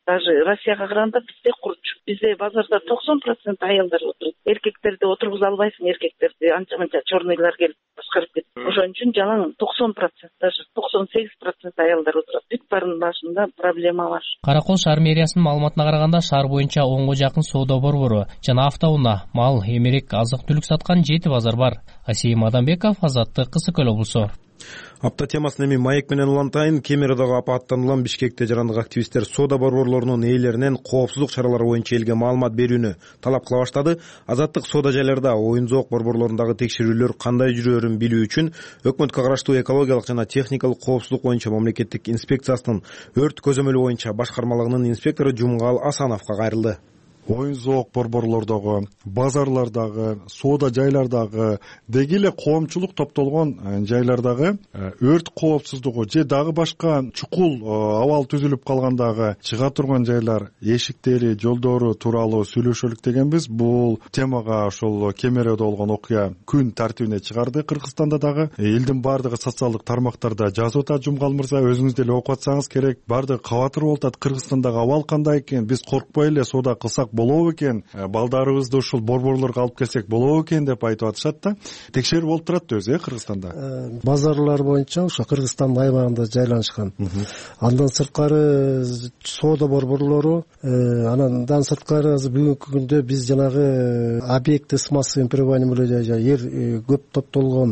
даже Россияга караганда бизде курч. Бизде базарда токсон процент аялдар отурат. Эркектерди отургуза албайсың, эркектерди анча-мынча черныйлар келип башкарып кетет. Ошон үчүн жалаң токсон процент, даже токсон сегиз процент аялдар отурат. Бүт баарынын башында проблема бар. Каракол шаар мэриясынын маалыматына караганда шаар боюнча онго жакын соода борбору жана автоунаа, мал, эмерек, азык-түлүк саткан жети базар бар. Асейим Адамбеков, Азаттык, Кызыл Көл облусу. Апта темасын эми маек менен улантайын. Кемерадагы апааттанылган Бишкекте жарандык активисттер соода борборлорунун ээлеринен коопсуздук чаралары боюнча элге маалымат берүүнү талап кыла баштады. Азаттык соода жайларда оюн зоок борборлорундагы текшерүүлөр кандай жүрөөрүн билүү үчүн өкмөткө караштуу экологиялык жана техникалык коопсуздук боюнча мамлекеттик инспекциясынын өрт көзөмөлү боюнча башкармалыгынын инспектору Жумгал Асановго кайрылды. Оюн зоок борборлордогу, базарлардагы, соода жайлардагы, деги эле коомчулук топтолгон жайлардагы өрт коопсуздугу же дагы башка чукул абал түзүлүп калгандагы чыга турган жайлар, эшиктери, жолдору тууралуу сүйлөшөлүк дегенбиз. Бул темага ошол Кемерада болгон окуя күн тартибине чыгарды. Кыргызстанда дагы элдин баардыгы социалдык тармактарда жазып атат. Жумгал мырза, өзүңүз деле окуп атсаңыз керек. Баардыгы кабатыр болуп атат. Кыргызстандагы абал кандай экен? Биз коркпой эле соода кылсак болобу экен, балдарыбызды ушул борборлорго алып келсек болобу экен деп айтып атышат да. Текшерүү болуп турат өзү э Кыргызстанда. Базарлар боюнча ошо Кыргызстандын аймагында жайланышкан. Андан сырткары соода борборлору, андан сырткары азыр бүгүнкү күндө биз жанагы объекты с массовым пребыванием эр көп топтолгон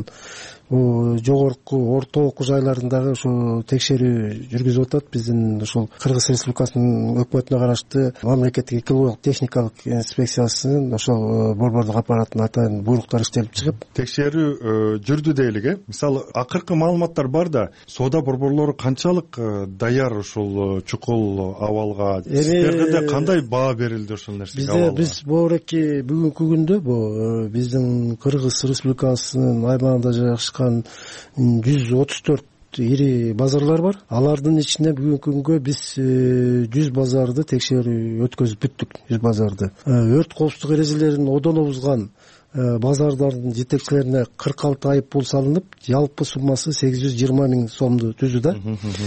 жогорку, орто окуу жайларындагы ошо текшерүү жүргүзүп атат. Биздин ушул Кыргыз Республикасынын өкмөтүнө караштуу мамлекеттик экологиялык техникалык инспекциясынын ошол борбордук аппаратынын атайын буйруктары иштелип чыгып текшерүү жүрдү дейлик э. Мисалы, акыркы маалыматтар бар да, соода борборлору канчалык даяр ушул чукул абалга, сиздерде кандай баа берилди ошол нерсеге? Бизде биз боореки бүгүнкү күндө бу биздин Кыргыз Республикасынын аймагында жайгашкан жүз отуз төрт ири базарлар бар. Алардын ичинде бүгүнкү күнгө биз жүз базарды текшерүү өткөзүп бүттүк. жүз базарды. Өрт коопсуздук эрежелерин одоно бузган базардардын жетекчилерине кырк алты айып пул салынып, жалпы суммасы сегиз жүз жыйырма миң сомду түздү да.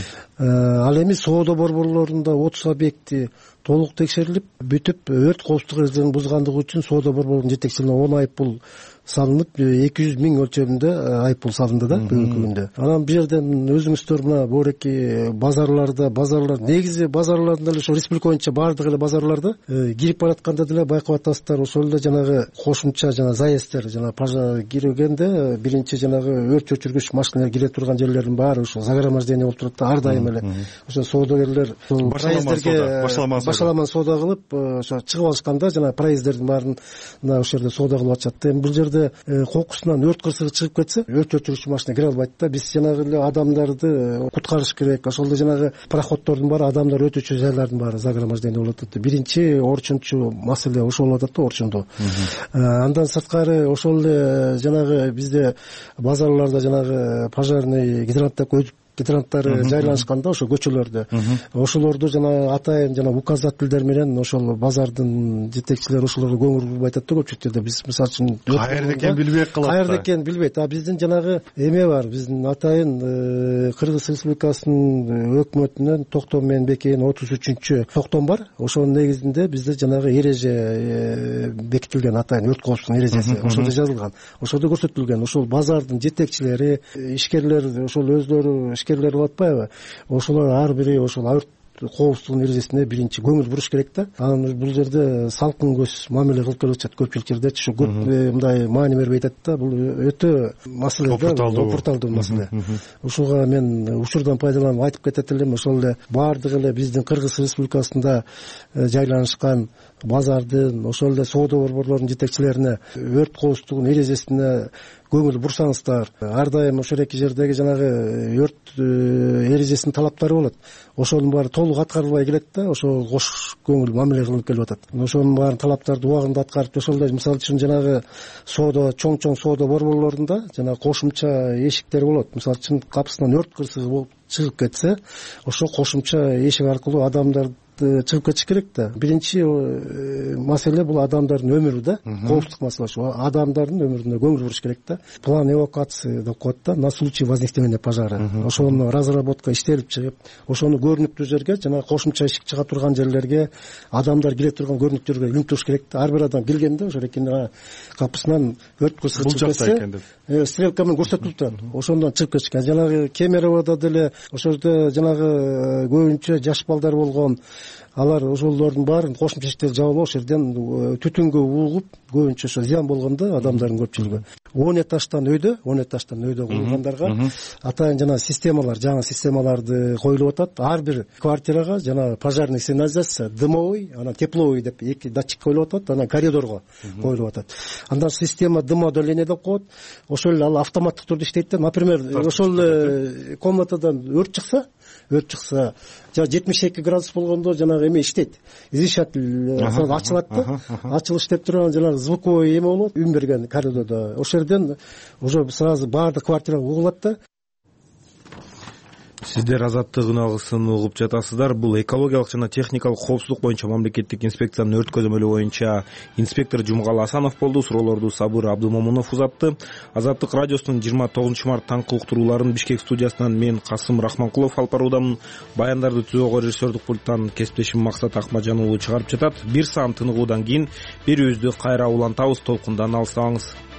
Ал эми соода борборлорунда отуз объекти толук текшерилип бүтүп, өрт коопсуздук эрежелерин бузгандыгы үчүн соода борборунун жетекчилерине он айып пул салынып, эки жүз миң өлчөмүндө айып пул салынды да бүгүнкү күндө. Анан бул жерден өзүңүздөр мына боореки базарларда, базарлар негизи базарларда эле ошо республика боюнча баардык эле базарларда кирип баратканда деле байкап атасыздар, ошол эле жанагы кошумча жана заездтер, жана пожар киргенде биринчи жанагы өрт өчүргүч машиналар кире турган жерлердин баары ошо загромождение болуп турат да, ар дайым эле. Ошо соодагерлер проезддерге башаламан соода кылып, ошо чыгып алышканда жана проезддердин баарын мына ошол жерде соода кылып атышат. Эми бул жерде кокусунан өрт кырсыгы чыгып кетсе, өрт өчүргүч машина кире албайт да. Биз жанагы эле адамдарды куткарыш керек. Ошол эле жанагы пароходдордун баары, адамдар өтүүчү жайлардын баары загромождение болуп атат. Биринчи орчунчу маселе ошол болуп атат да, орчундоо. Андан сырткары ошол эле жанагы бизде базарларда жанагы пожарный гидранттар гидранттары жайланышканда ошо көчөлөрдө, ошолорду жана атайын жана указательдер менен ошол базардын жетекчилери ошолорго көңүл бурбай атат да көпчүлүк жерде. Биз мисалы үчүн каерде экенин билбей калат. Каерде экенин билбейт. А биздин жанагы эме бар, биздин атайын Кыргыз Республикасынын өкмөтүнөн токтом менен бекейин отуз үчүнчү токтом бар. Ошонун негизинде бизде жанагы эреже бекитилген, атайын өрт коопсуздугунун эрежеси ошодо жазылган. Ошодо көрсөтүлгөн ошол базардын жетекчилери, ишкерлер, ошол өздөрү ишкерлер болуп атпайбы? Ошолор ар бири ошол өрт коопсуздугунун эрежесине биринчи көңүл буруш керек да. Анан бул жерде салкын көз мамиле кылып келип атышат көпчүлүк жердечи. Ушу көп мындай маани бербей атат да. Бул өтө маселе да, опурталдуу маселе. Ушуга мен учурдан пайдаланып айтып кетет элем, ошол эле баардык эле биздин Кыргыз Республикасында жайланышкан базардын, ошол эле соода борборлорунун жетекчилерине өрт коопсуздугунун эрежесине көңүл бурсаңыздар, ар дайым ошол эки жердеги жанагы өрт эрежесинин талаптары болот. Ошонун баары толук аткарылбай келет да, ошол кош көңүл мамиле кылып келип атат. Ошонун баарын талаптарды убагында аткарып, ошолдой мисалы үчүн жанагы соода, чоң-чоң соода борборлорунда жана кошумча эшиктер болот. Мисалы үчүн капысынан өрт кырсыгы болуп чыгып кетсе, ошо кошумча эшик аркылуу адамдар чыгып кетиш керек да. Биринчи маселе бул адамдардын өмүрү да, коопсуздук маселеси. Адамдардын өмүрүнө көңүл буруш керек да. План эвакуации деп коет да, на случай возникновения пожара. Ошону разработка иштелип чыгып, ошону көрүнүктүү жерге, жана кошумча ишик чыга турган жерлерге, адамдар кире турган көрүнүктөргө илинтириш керек да. Ар бир адам келгенде ошо эркин капысынан өрт кырсыгы чыгып кетсе, стрелка менен көрсөтүлүп турат. Ошондон чыгып кетиш керек. Жанагы Кемероводо деле ошол жерде жанагы көбүнчө жаш балдар болгон, алар ошолордун баарын кошумча эшиктерди жаап, ошол жерден түтүнгө угуп, көбүнчө ошо зыян болгондо адамдардын көпчүлүгү. он этаждан өйдө, он этаждан өйдө курулгандарга атайын жана системалар, жаңы системаларды коюлуп атат. Ар бир квартирага жана пожарный сигнализация, дымовый, анан тепловый деп эки датчик коюлуп атат, анан коридорго коюлуп атат. Андан система дымоудаление деп коет. Ошол эле ал автоматтык түрдө иштейт да. Например, ошол комнатадан өрт чыкса, өрт чыкса, жана жетимиш эки градус болгондо жанагы эме иштейт. Излучатель ачылат да. Ачылыш деп турган жанагы звуковой эме болот, үн берген коридордо. Ошол жерден уже сразу баардык квартирага угулат да. Сиздер Азаттык үналгысын угуп жатасыздар. Бул экологиялык жана техникалык коопсуздук боюнча мамлекеттик инспекциянын өрт көзөмөлү боюнча инспектор Жумгал Асанов болду. Суроолорду Сабыр Абдымомунов узатты. Азаттык радиосунун жыйырма тогузунчу март таңкы уктурууларын Бишкек студиясынан мен Касым Рахманкулов алып баруудамын. Баяндарды түзүүгө режиссердик пульттан кесиптешим Максат Ахмаджан уулу чыгарып жатат. Бир саам тыныгуудан кийин берүүбүздү кайра улантабыз. Толкундан алыстабаңыз.